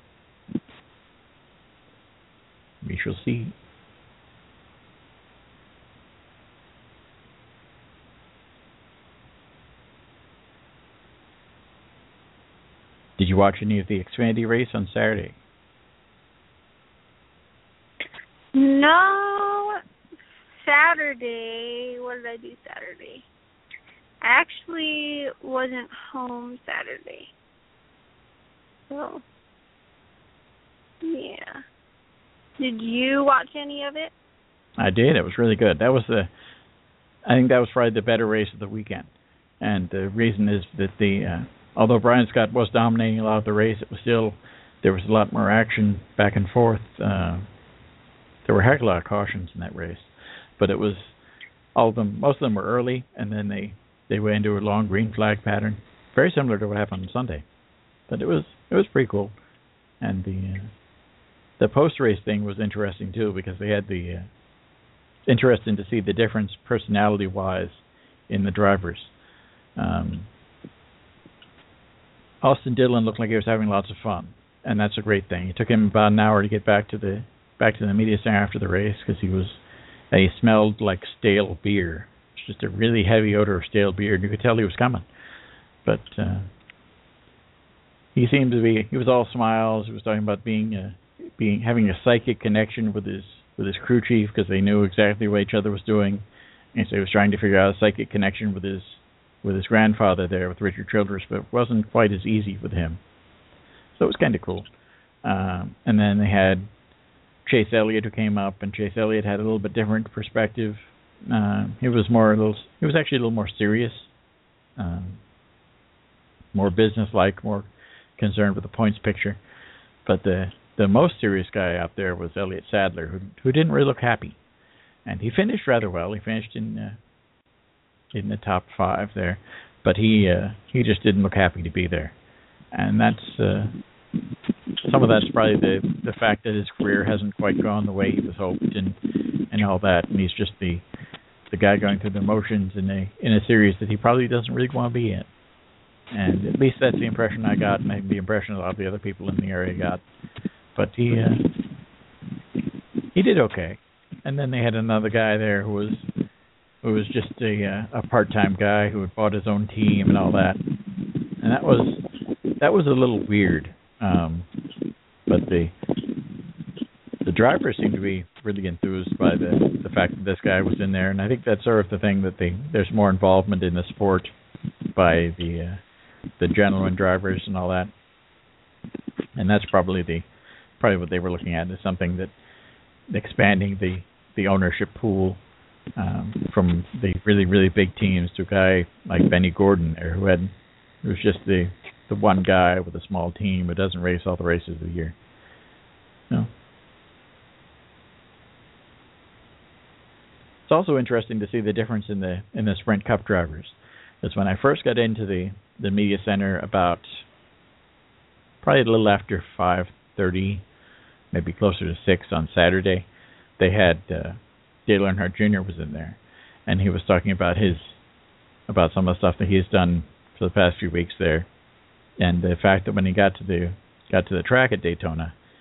We shall see. Did you watch any of the Xfinity race on Saturday? No, Saturday. What did I do Saturday? I actually wasn't home Saturday. So, yeah. Did you watch any of it? I did. It was really good. That was the, I think that was probably the better race of the weekend. And the reason is that the, uh, although Brian Scott was dominating a lot of the race, it was still, there was a lot more action back and forth. Uh, There were a heck of a lot of cautions in that race, but it was all of them. Most of them were early, and then they, they went into a long green flag pattern, very similar to what happened on Sunday. But it was it was pretty cool, and the uh, the post race thing was interesting too, because they had the uh, interesting to see the difference personality wise in the drivers. Um, Austin Dillon looked like he was having lots of fun, and that's a great thing. It took him about an hour to get back to the back to the media center after the race, because he was and he smelled like stale beer. It's just a really heavy odor of stale beer, and you could tell he was coming. But uh, he seemed to be. He was all smiles. He was talking about being uh, being having a psychic connection with his with his crew chief, because they knew exactly what each other was doing, and so he was trying to figure out a psychic connection with his with his grandfather there, with Richard Childress, but it wasn't quite as easy with him. So it was kind of cool. Um, and then they had Chase Elliott, who came up, and Chase Elliott had a little bit different perspective. Uh, he was more a little. He was actually a little more serious, um, more businesslike, more concerned with the points picture. But the the most serious guy out there was Elliott Sadler, who who didn't really look happy, and he finished rather well. He finished in uh, in the top five there, but he uh, he just didn't look happy to be there, and that's. Uh, Some of that's probably the the fact that his career hasn't quite gone the way he was hoped, and and all that, and he's just the the guy going through the motions in a in a series that he probably doesn't really want to be in. And at least that's the impression I got, and the impression a lot of the other people in the area got. But he uh, he did okay. And then they had another guy there who was who was just a uh, a part-time guy who had bought his own team and all that, and that was that was a little weird. Um, but the the drivers seem to be really enthused by the the fact that this guy was in there, and I think that's sort of the thing, that they there's more involvement in the sport by the uh, the genuine drivers and all that, and that's probably the probably what they were looking at, is something that expanding the the ownership pool um, from the really really big teams to a guy like Benny Gordon there, who had who was just the the one guy with a small team who doesn't race all the races of the year. No. It's also interesting to see the difference in the in the Sprint Cup drivers. Because when I first got into the, the media center about probably a little after five thirty, maybe closer to six on Saturday, they had uh, Dale Earnhardt Junior was in there, and he was talking about his about some of the stuff that he's done for the past few weeks there. And the fact that when he got to the got to the track at Daytona,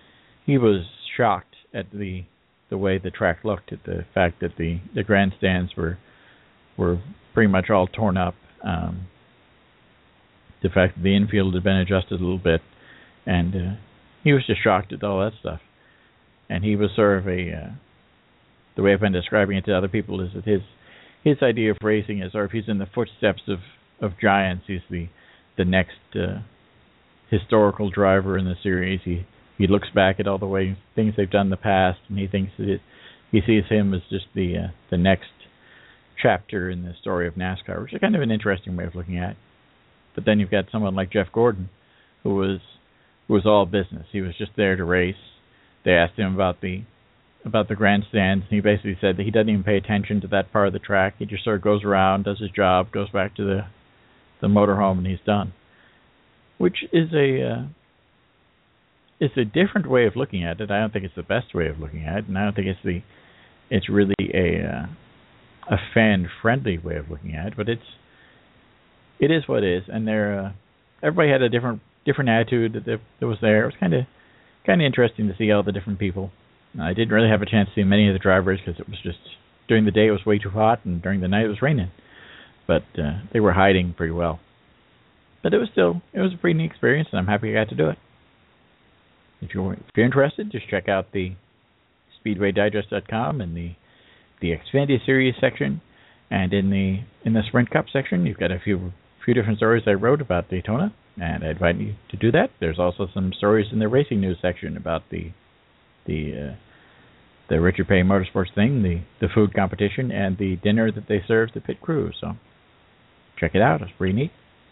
he was shocked at the the way the track looked, at the fact that the, the grandstands were were pretty much all torn up. Um, the fact that the infield had been adjusted a little bit, and uh, he was just shocked at all that stuff. And he was sort of a, uh, the way I've been describing it to other people is that his his idea of racing is, or if he's in the footsteps of, of giants, he's the the next uh, historical driver in the series. He he looks back at all the way things they've done in the past, and he thinks that it, he sees him as just the uh, the next chapter in the story of NASCAR, which is kind of an interesting way of looking at it. But then you've got someone like Jeff Gordon, who was who was all business. He was just there to race. They asked him about the about the grandstands, and he basically said that he doesn't even pay attention to that part of the track. He just sort of goes around, does his job, goes back to the the motorhome, and he's done. Which is a uh, it's a different way of looking at it. I don't think it's the best way of looking at it, and I don't think it's the it's really a uh, a fan friendly way of looking at it. But it's it is what it is, and they're uh, everybody had a different different attitude that, that was there. It was kind of kind of interesting to see all the different people. I didn't really have a chance to see many of the drivers because it was just during the day it was way too hot, and during the night it was raining. But uh, they were hiding pretty well. But it was still it was a pretty neat experience, and I'm happy I got to do it. If you're if you're interested, just check out the speedway digest dot com and the the Xfinity Series section, and in the in the Sprint Cup section, you've got a few few different stories I wrote about Daytona, and I invite you to do that. There's also some stories in the racing news section about the the uh, the Richard Petty Motorsports thing, the the food competition, and the dinner that they served the pit crew. So check it out; it's pretty neat.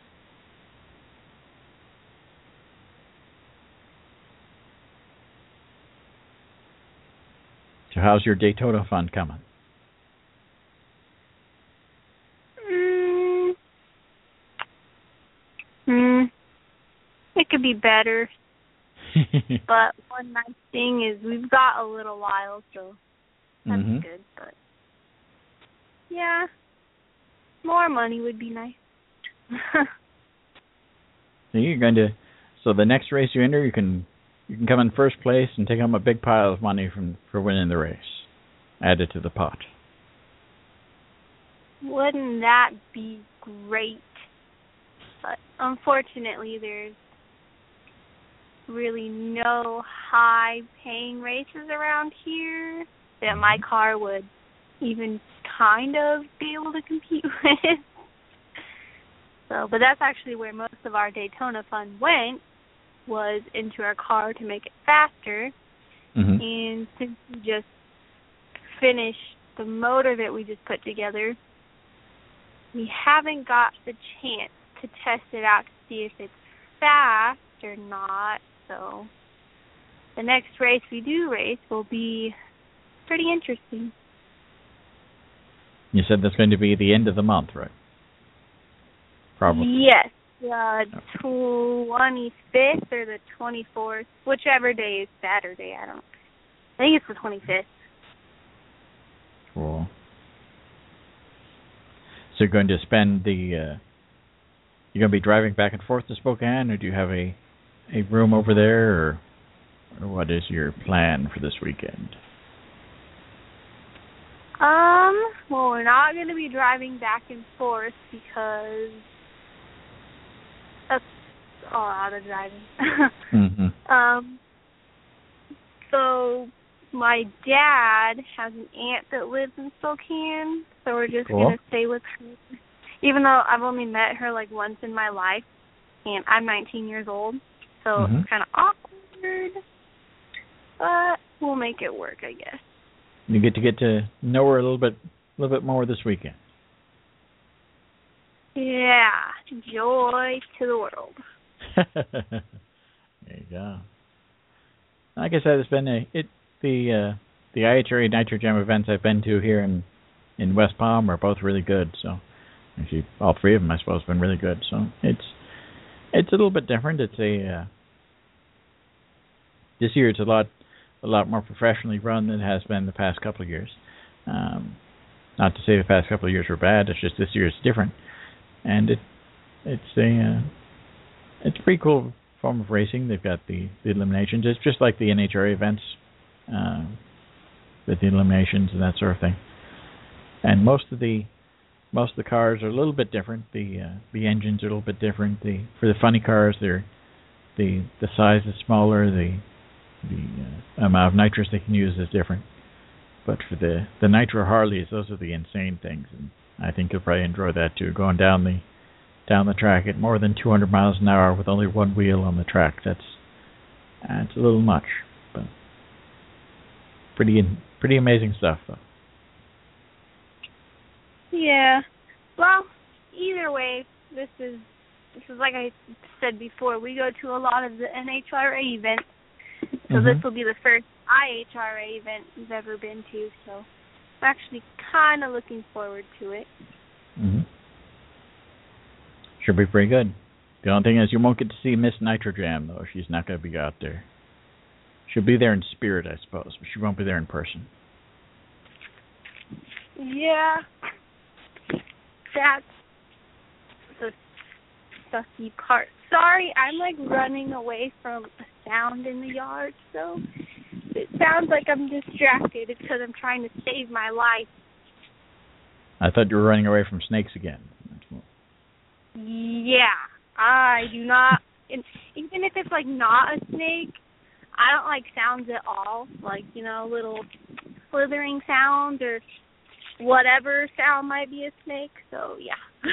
So how's your Daytona fun coming? Mm. Mm. It could be better. But one nice thing is we've got a little while, so that's mm-hmm. good. But yeah, more money would be nice. So you're going to, so the next race you enter, you can you can come in first place and take home a big pile of money from for winning the race, add it to the pot. Wouldn't that be great? But unfortunately, there's really no high-paying races around here that my car would even kind of be able to compete with. So, but that's actually where most of our Daytona fun went, was into our car to make it faster. Mm-hmm. And since we just finished the motor that we just put together, we haven't got the chance to test it out to see if it's fast or not. So the next race we do race will be pretty interesting. You said that's going to be the end of the month, right? Probably. Yes, the twenty-fifth or the twenty-fourth, whichever day is Saturday. I don't. I think it's the twenty-fifth. Cool. So you're going to spend the. Uh, you're going to be driving back and forth to Spokane, or do you have a a room over there, or, or what is your plan for this weekend? Um. Well, we're not going to be driving back and forth because that's a lot of driving. mm-hmm. Um. So my dad has an aunt that lives in Spokane, so we're just cool. going to stay with her. Even though I've only met her like once in my life, and I'm nineteen years old. So mm-hmm. it's kind of awkward, but we'll make it work, I guess. You get to get to know her a little bit, a little bit more this weekend. Yeah, joy to the world. There you go. Like I said, it's been a it the uh, the I H R A Nitro Jam events I've been to here in in West Palm are both really good. So actually, all three of them I suppose have been really good. So it's. It's a little bit different. It's a uh, this year it's a lot a lot more professionally run than it has been the past couple of years. Um, not to say the past couple of years were bad. It's just this year it's different, and it it's a uh, it's pretty cool form of racing. They've got the, the eliminations. It's just like the N H R A events uh, with the eliminations and that sort of thing. And most of the most of the cars are a little bit different. The uh, the engines are a little bit different. The for the funny cars, they're the the size is smaller. The the uh, amount of nitrous they can use is different. But for the the Nitro Harleys, those are the insane things, and I think you'll probably enjoy that too. Going down the down the track at more than two hundred miles an hour with only one wheel on the track. That's that's a little much, but pretty pretty amazing stuff though. Yeah. Well, either way, this is this is like I said before. We go to a lot of the N H R A events, so mm-hmm. this will be the first I H R A event we've ever been to. So I'm actually kind of looking forward to it. Mm-hmm. Should be pretty good. The only thing is you won't get to see Miss Nitro Jam, though. She's not going to be out there. She'll be there in spirit, I suppose, but she won't be there in person. Yeah. That's the sucky part. Sorry, I'm like running away from a sound in the yard, so it sounds like I'm distracted. It's because I'm trying to save my life. I thought you were running away from snakes again. Yeah, I do not. And even if it's like not a snake, I don't like sounds at all. Like, you know, little slithering sounds or whatever sound might be a snake. So yeah.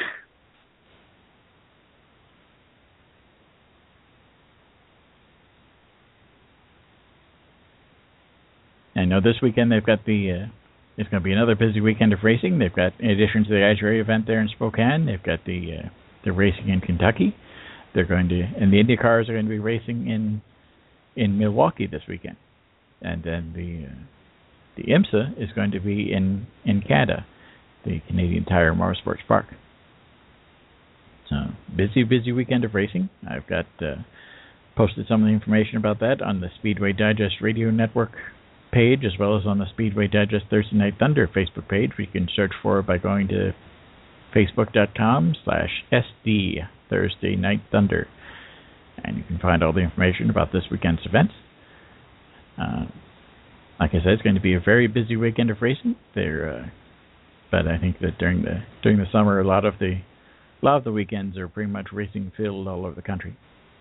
I know this weekend they've got the. Uh, it's going to be another busy weekend of racing. They've got, in addition to the I H R A event there in Spokane, they've got the. Uh, They're racing in Kentucky. They're going to, and the Indy cars are going to be racing in in Milwaukee this weekend, and then the uh, the IMSA is going to be in in Canada, the Canadian Tire Motorsports Park. So busy, busy weekend of racing. I've got uh, posted some of the information about that on the Speedway Digest Radio Network page, as well as on the Speedway Digest Thursday Night Thunder Facebook page, which you can search for by going to Facebook.com slash SD Thursday Night Thunder. And you can find all the information about this weekend's events. Uh, like I said, it's going to be a very busy weekend of racing. There, uh, but I think that during the during the summer, a lot of the a lot of the weekends are pretty much racing filled all over the country.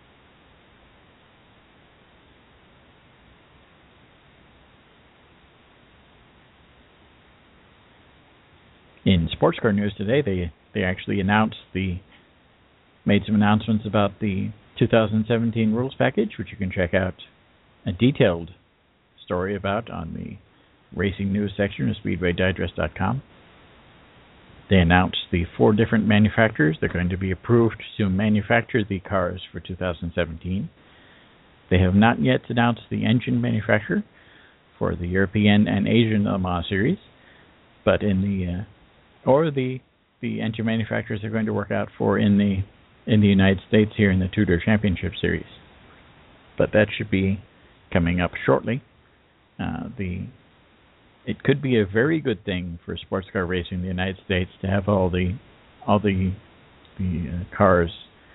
In sports car news today, they they actually announced the made some announcements about the two thousand seventeen rules package, which you can check out a detailed story about on the racing news section of speedway digest dot com. They announced the four different manufacturers that are going to be approved to manufacture the cars for two thousand seventeen. They have not yet announced the engine manufacturer for the European and Asian Le Mans series, but in the uh, or the the engine manufacturers are going to work out for in the in the United States here in the Tudor Championship Series. But that should be coming up shortly. Uh, the it could be a very good thing for sports car racing in the United States to have all the all the the uh, cars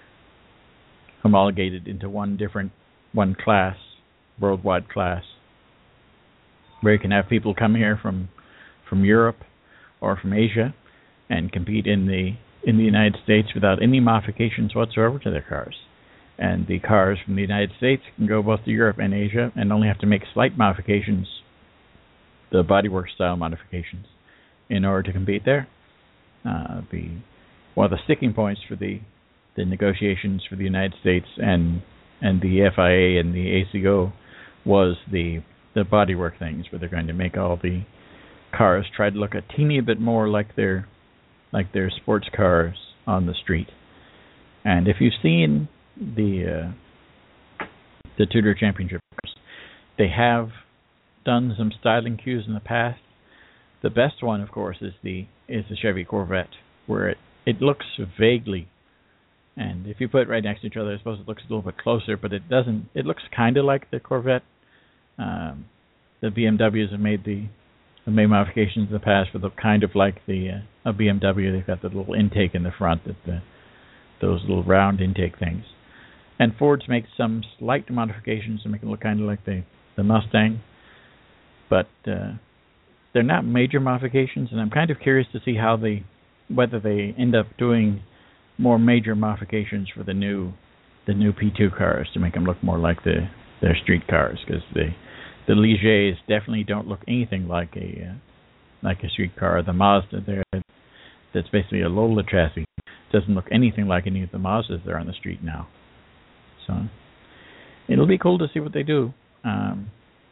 homologated into one different one class, worldwide class, where you can have people come here from from Europe or from Asia and compete in the in the United States without any modifications whatsoever to their cars. And the cars from the United States can go both to Europe and Asia and only have to make slight modifications, the bodywork style modifications, in order to compete there. Uh, the one of the sticking points for the the negotiations for the United States and and the F I A and the A C O was the the bodywork things, where they're going to make all the cars try to look a teeny bit more like their like their sports cars on the street. And if you've seen the uh, the Tudor Championship cars, they have done some styling cues in the past. The best one, of course, is the is the Chevy Corvette, where it, it looks vaguely, and if you put it right next to each other, I suppose it looks a little bit closer, but it doesn't. It looks kind of like the Corvette. Um, the B M Ws have made the have made modifications in the past for the kind of like the uh, a B M W. They've got the little intake in the front, that the those little round intake things. And Ford's make some slight modifications to make it look kind of like the, the Mustang. But uh, they're not major modifications, and I'm kind of curious to see how they, whether they end up doing more major modifications for the new the new P two cars to make them look more like the their street cars, because the the Ligers definitely don't look anything like a uh, like a street car. The Mazda there, that's basically a Lola chassis, doesn't look anything like any of the Mazdas that are on the street now. So it'll be cool to see what they do. Um,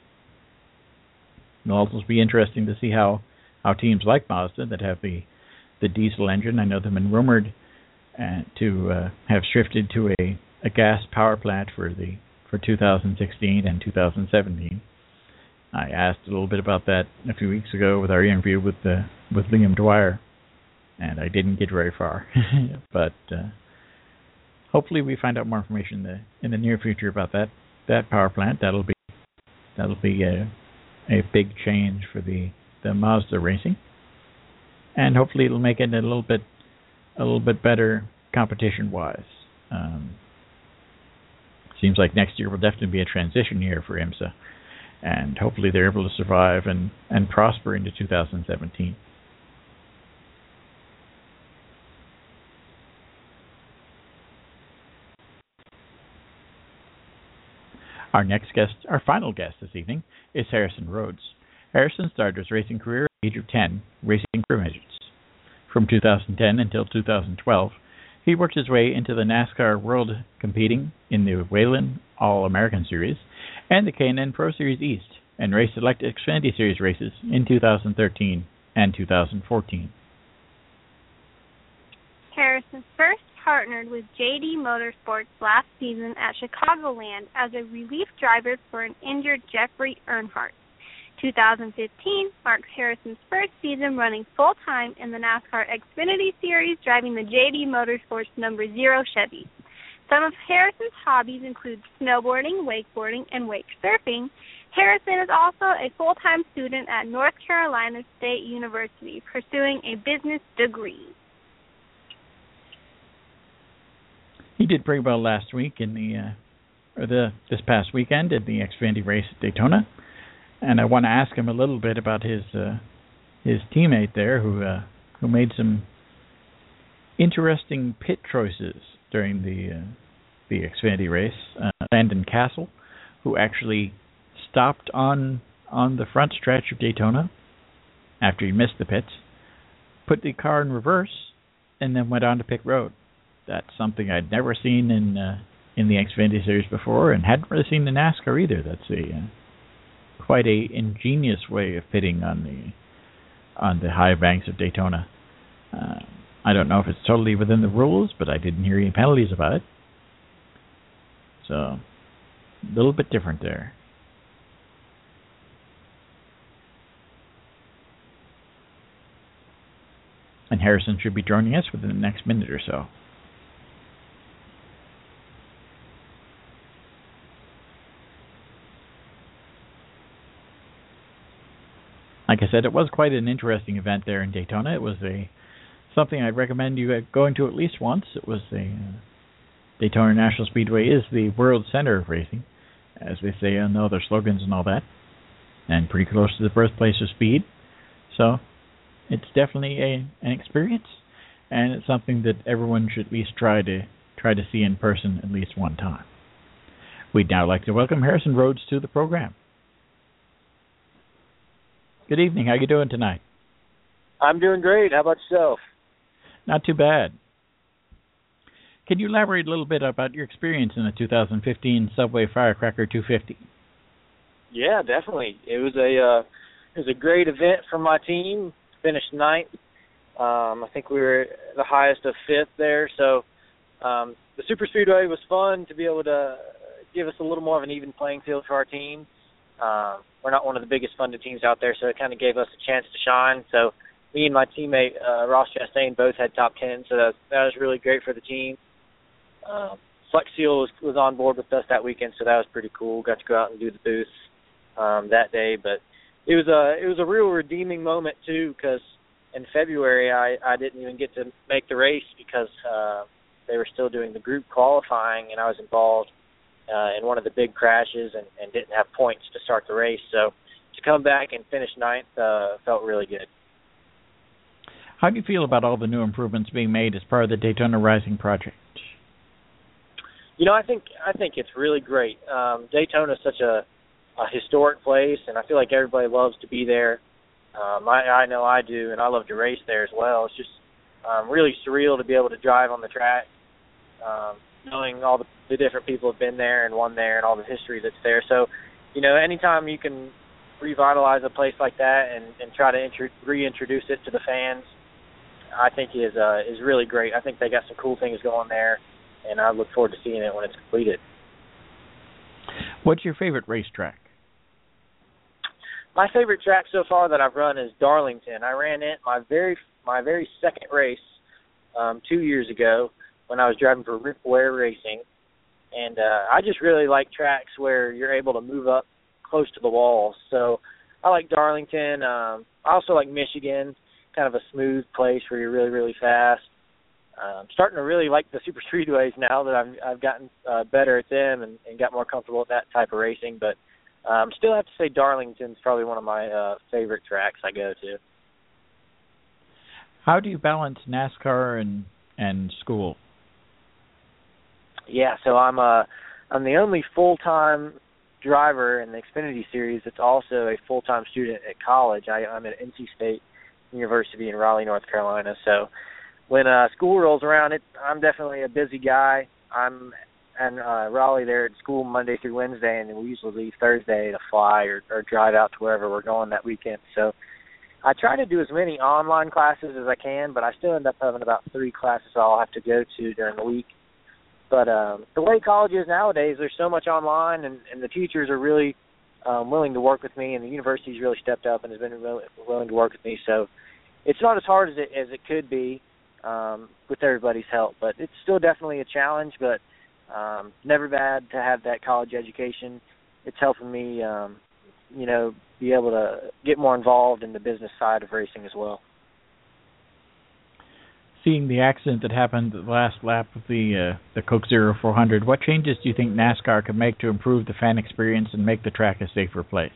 it'll also be interesting to see how, how teams like Mazda that have the the diesel engine, I know they've been rumored uh, to uh, have shifted to a, a gas power plant for the for two thousand sixteen and two thousand seventeen. I asked a little bit about that a few weeks ago with our interview with the with Liam Dwyer, and I didn't get very far. But uh, hopefully we find out more information in the in the near future about that that power plant. That'll be that'll be a a big change for the the Mazda racing, and hopefully it'll make it a little bit a little bit better competition wise. Um, seems like next year will definitely be a transition year for IMSA, and hopefully they're able to survive and and prosper into two thousand seventeen. Our next guest, our final guest this evening, is Harrison Rhodes. Harrison started his racing career at the age of ten, racing crew engines. From two thousand ten until two thousand twelve, he worked his way into the NASCAR World, competing in the Whelen All-American Series and the K and N Pro Series East, and raced select Xfinity Series races in two thousand thirteen and two thousand fourteen. Harrison first partnered with J D Motorsports last season at Chicagoland as a relief driver for an injured Jeffrey Earnhardt. two thousand fifteen marks Harrison's first season running full-time in the NASCAR Xfinity Series, driving the J D Motorsports number zero Chevy. Some of Harrison's hobbies include snowboarding, wakeboarding, and wake surfing. Harrison is also a full-time student at North Carolina State University, pursuing a business degree. He did pretty well last week in the, uh, or the this past weekend at the Xfinity race at Daytona, and I want to ask him a little bit about his uh, his teammate there, who uh, who made some interesting pit choices during the uh, the Xfinity race. Uh, Landon Castle, who actually stopped on on the front stretch of Daytona after he missed the pits, put the car in reverse, and then went on to pit road. That's something I'd never seen in uh, in the Xfinity Series before, and hadn't really seen in NASCAR either. That's a uh, quite a ingenious way of pitting on the on the high banks of Daytona. Uh, I don't know if it's totally within the rules, but I didn't hear any penalties about it. So, a little bit different there. And Harrison should be joining us within the next minute or so. Like I said, it was quite an interesting event there in Daytona. It was a something I'd recommend you going to at least once. It was a uh, Daytona National Speedway is the world center of racing, as they say on all their slogans and all that, and pretty close to the birthplace of speed. So it's definitely a an experience, and it's something that everyone should at least try to try to see in person at least one time. We'd now like to welcome Harrison Rhodes to the program. Good evening. How you doing tonight? I'm doing great. How about yourself? Not too bad. Can you elaborate a little bit about your experience in the two thousand fifteen Subway Firecracker two fifty? Yeah, definitely. It was a uh, it was a great event for my team. Finished ninth. Um, I think we were the highest of fifth there. So um, the Super Speedway was fun to be able to give us a little more of an even playing field for our team. Uh, we're not one of the biggest funded teams out there, so it kind of gave us a chance to shine. So me and my teammate, uh, Ross Chastain, both had top ten, so that was, that was really great for the team. Uh, Flex Seal was, was on board with us that weekend, so that was pretty cool. Got to go out and do the booth um, that day. But it was a it was a real redeeming moment, too, because in February I, I didn't even get to make the race because uh, they were still doing the group qualifying, and I was involved uh, in one of the big crashes and, and didn't have points to start the race. So to come back and finish ninth uh, felt really good. How do you feel about all the new improvements being made as part of the Daytona Rising project? You know, I think I think it's really great. Um, Daytona is such a, a historic place, and I feel like everybody loves to be there. Um, I, I know I do, and I love to race there as well. It's just um, really surreal to be able to drive on the track, um, knowing all the, the different people have been there and won there and all the history that's there. So, you know, anytime you can revitalize a place like that and, and try to intro- reintroduce it to the fans, I think is uh, is really great. I think they got some cool things going there, and I look forward to seeing it when it's completed. What's your favorite racetrack? My favorite track so far that I've run is Darlington. I ran it my very my very second race um, two years ago when I was driving for Rip Ware Racing, and uh, I just really like tracks where you're able to move up close to the walls. So I like Darlington. Um, I also like Michigan, kind of a smooth place where you're really really fast. Uh, I'm starting to really like the super speedways now that I've I've gotten uh, better at them and, and got more comfortable with that type of racing, but. Um, still have to say Darlington's probably one of my uh, favorite tracks I go to. How do you balance NASCAR and and school? Yeah, so I'm uh I'm the only full-time driver in the Xfinity Series that's also a full-time student at college. I, I'm at N C State University in Raleigh, North Carolina. So when uh, school rolls around, it I'm definitely a busy guy. I'm and uh, Raleigh there at school Monday through Wednesday, and then we usually leave Thursday to fly or, or drive out to wherever we're going that weekend. So I try to do as many online classes as I can, but I still end up having about three classes I'll have to go to during the week. But um, the way college is nowadays, there's so much online, and, and the teachers are really um, willing to work with me, and the university's really stepped up and has been really willing to work with me. So it's not as hard as it, as it could be um, with everybody's help, but it's still definitely a challenge, but Um, never bad to have that college education. It's helping me, um, you know, be able to get more involved in the business side of racing as well. Seeing the accident that happened at the last lap of the uh, the Coke Zero four hundred, what changes do you think NASCAR could make to improve the fan experience and make the track a safer place?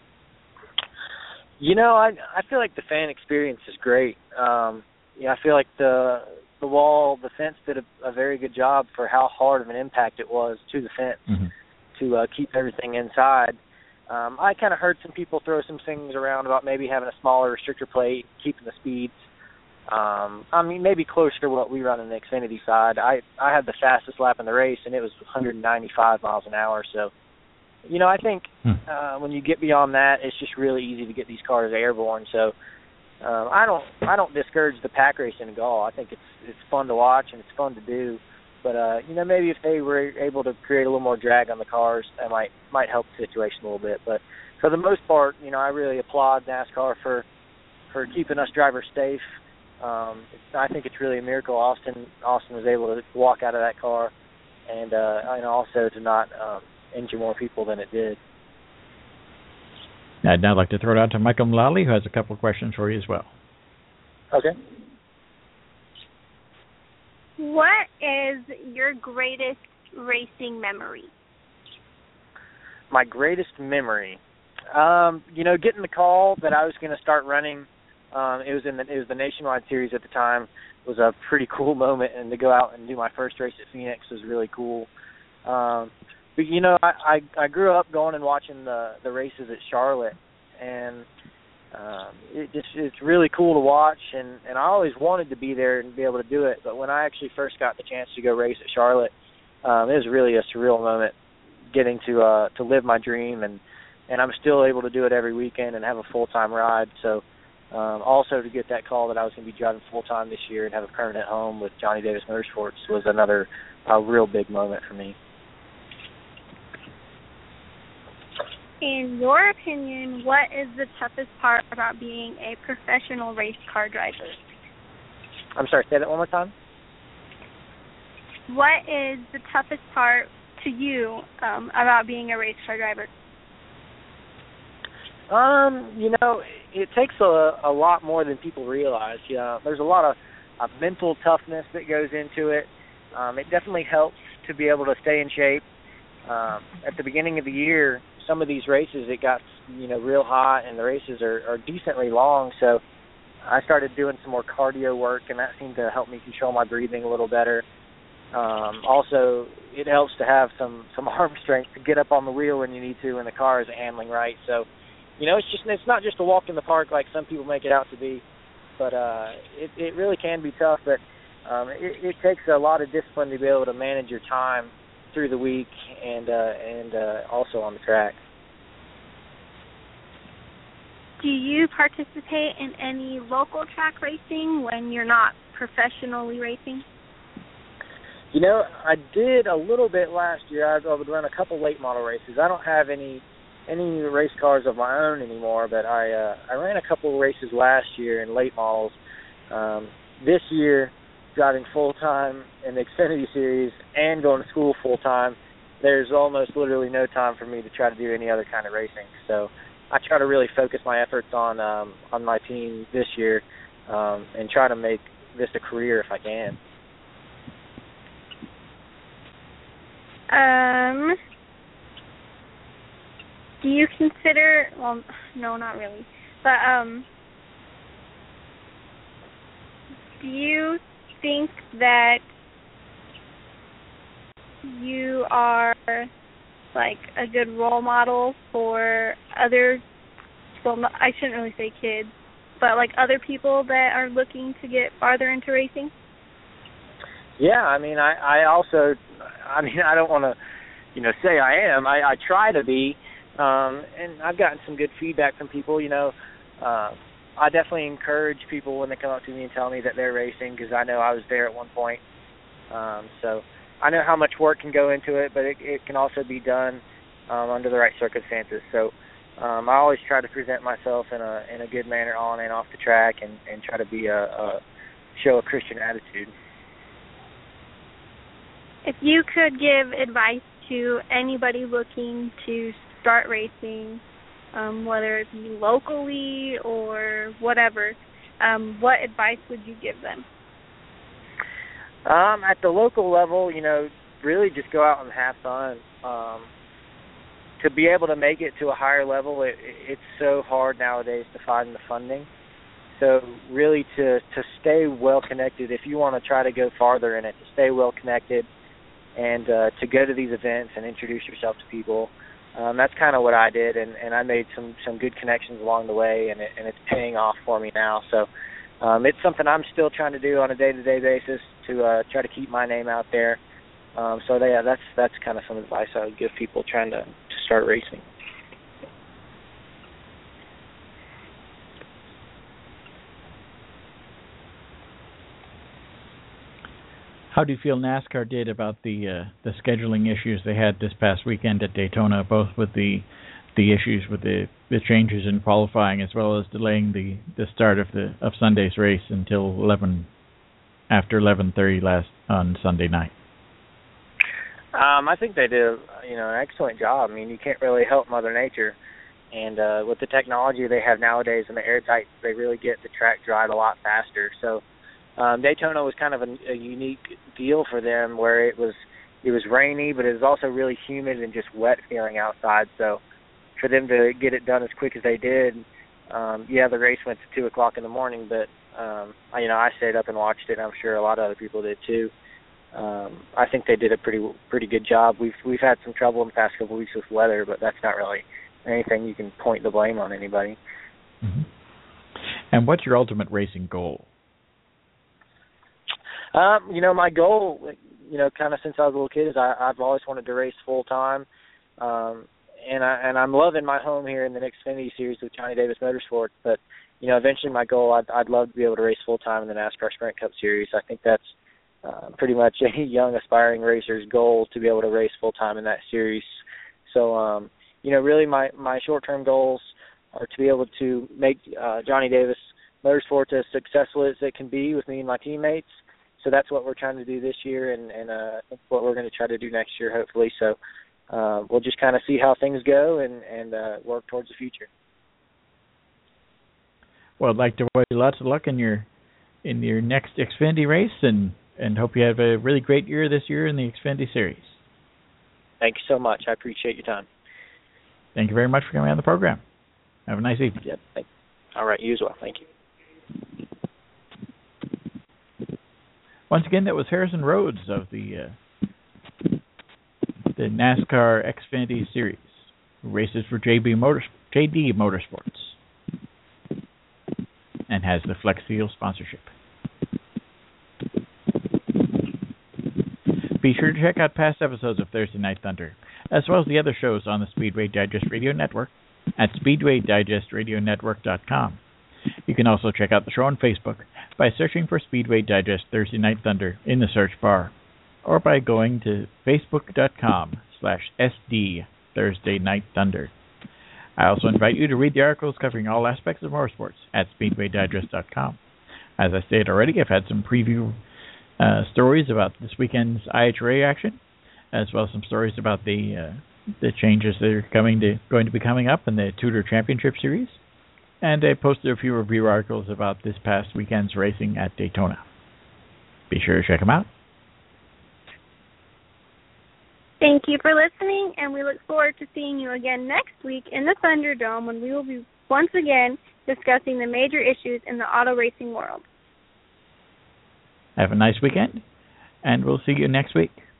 You know, I I feel like the fan experience is great. Um, yeah, I feel like the the wall, the fence did a, a very good job for how hard of an impact it was to the fence mm-hmm. to uh, keep everything inside. Um, I kind of heard some people throw some things around about maybe having a smaller restrictor plate, keeping the speeds. Um, I mean, maybe closer to what we run in the Xfinity side. I, I had the fastest lap in the race, and it was one ninety-five miles an hour. So, you know, I think hmm. uh, when you get beyond that, it's just really easy to get these cars airborne. So, Um, I don't I don't discourage the pack racing at all. I think it's it's fun to watch and it's fun to do. But uh, you know, maybe if they were able to create a little more drag on the cars, that might might help the situation a little bit. But for the most part, you know, I really applaud NASCAR for for keeping us drivers safe. Um, it's, I think it's really a miracle Austin Austin was able to walk out of that car, and uh, and also to not um, injure more people than it did. I'd now like to throw it out to Michael Mullally, who has a couple of questions for you as well. Okay. What is your greatest racing memory? My greatest memory, um, you know, getting the call that I was going to start running. Um, it was in the it was the Nationwide Series at the time. Was a pretty cool moment, and to go out and do my first race at Phoenix was really cool. Um, But, you know, I, I I grew up going and watching the, the races at Charlotte, and um, it just it's really cool to watch, and, and I always wanted to be there and be able to do it. But when I actually first got the chance to go race at Charlotte, um, it was really a surreal moment getting to uh, to live my dream, and, and I'm still able to do it every weekend and have a full-time ride. So um, also to get that call that I was going to be driving full-time this year and have a permanent home with Johnny Davis Motorsports was another uh, real big moment for me. In your opinion, what is the toughest part about being a professional race car driver? I'm sorry, say that one more time. What is the toughest part to you um, about being a race car driver? Um, you know, it takes a, a lot more than people realize. You know, there's a lot of uh, mental toughness that goes into it. um, it definitely helps to be able to stay in shape. Um, at the beginning of the year, some of these races, it got, you know, real hot, and the races are, are decently long, so I started doing some more cardio work, and that seemed to help me control my breathing a little better. Um, also, it helps to have some, some arm strength to get up on the wheel when you need to when the car isn't handling right. So, you know, it's just it's not just a walk in the park like some people make it out to be, but uh, it, it really can be tough. But um, it, it takes a lot of discipline to be able to manage your time through the week and uh, and uh, also on the track. Do you participate in any local track racing when you're not professionally racing? You know, I did a little bit last year. I, I would run a couple late model races. I don't have any any race cars of my own anymore, but I uh, I ran a couple races last year in late models. Um, this year, driving full time in the Xfinity Series and going to school full time, there's almost literally no time for me to try to do any other kind of racing. So I try to really focus my efforts on um, on my team this year um, and try to make this a career if I can. Um, do you consider, well, no, not really, but um, do you think that you are, like, a good role model for other, well, I shouldn't really say kids, but, like, other people that are looking to get farther into racing? Yeah, I mean, I, I also, I mean, I don't want to, you know, say I am. I, I try to be, um, and I've gotten some good feedback from people. You know, uh, I definitely encourage people when they come up to me and tell me that they're racing because I know I was there at one point. Um, so I know how much work can go into it, but it, it can also be done um, under the right circumstances. So um, I always try to present myself in a in a good manner on and off the track, and, and try to be a, a show a Christian attitude. If you could give advice to anybody looking to start racing, um, whether it be locally or whatever, um, what advice would you give them? Um, at the local level, you know, really just go out and have fun. Um, to be able to make it to a higher level, it, it's so hard nowadays to find the funding. So really to, to stay well connected, if you want to try to go farther in it, to stay well connected and uh, to go to these events and introduce yourself to people. Um, that's kind of what I did, and, and I made some, some good connections along the way, and, it, and it's paying off for me now. So um, it's something I'm still trying to do on a day-to-day basis to uh, try to keep my name out there. Um, so yeah, that's that's kind of some advice I would give people trying to, to start racing. How do you feel NASCAR did about the uh, the scheduling issues they had this past weekend at Daytona, both with the the issues with the, the changes in qualifying as well as delaying the, the start of the of Sunday's race until eleven after eleven thirty last on Sunday night? Um, I think they did, you know, an excellent job. I mean, you can't really help Mother Nature, and uh, with the technology they have nowadays and the air tight, they really get the track dried a lot faster. So. Um, Daytona was kind of a, a unique deal for them, where it was it was rainy, but it was also really humid and just wet feeling outside. So for them to get it done as quick as they did, um, yeah, the race went to two o'clock in the morning, but um, I, you know, I stayed up and watched it, and I'm sure a lot of other people did too. Um, I think they did a pretty pretty good job. We've we've had some trouble in the past couple of weeks with weather, but that's not really anything you can point the blame on anybody. Mm-hmm. And what's your ultimate racing goal? Um, you know, my goal, you know, kind of since I was a little kid, is I, I've always wanted to race full time, um, and I and I'm loving my home here in the Xfinity Series with Johnny Davis Motorsports. But you know, eventually my goal, I'd, I'd love to be able to race full time in the NASCAR Sprint Cup Series. I think that's uh, pretty much any young aspiring racer's goal, to be able to race full time in that series. So, um, you know, really my my short term goals are to be able to make uh, Johnny Davis Motorsports as successful as it can be with me and my teammates. So that's what we're trying to do this year, and, and uh, what we're going to try to do next year, hopefully. So uh, we'll just kind of see how things go and, and uh, work towards the future. Well, I'd like to wish you lots of luck in your in your next Xfinity race, and and hope you have a really great year this year in the Xfinity Series. Thank you so much. I appreciate your time. Thank you very much for coming on the program. Have a nice evening. Yep. Thank you. All right. You as well. Thank you. Once again, that was Harrison Rhodes of the uh, the NASCAR Xfinity Series, who races for J B Motors, J D Motorsports, and has the Flex Seal sponsorship. Be sure to check out past episodes of Thursday Night Thunder, as well as the other shows on the Speedway Digest Radio Network at speedway digest radio network dot com. You can also check out the show on Facebook by searching for Speedway Digest Thursday Night Thunder in the search bar, or by going to facebook.com slash SD Thursday Night Thunder. I also invite you to read the articles covering all aspects of motorsports at speedway digest dot com. As I stated already, I've had some preview uh, stories about this weekend's I H R A action, as well as some stories about the uh, the changes that are coming to going to be coming up in the Tudor Championship Series. And I posted a few review articles about this past weekend's racing at Daytona. Be sure to check them out. Thank you for listening, and we look forward to seeing you again next week in the Thunderdome when we will be once again discussing the major issues in the auto racing world. Have a nice weekend, and we'll see you next week.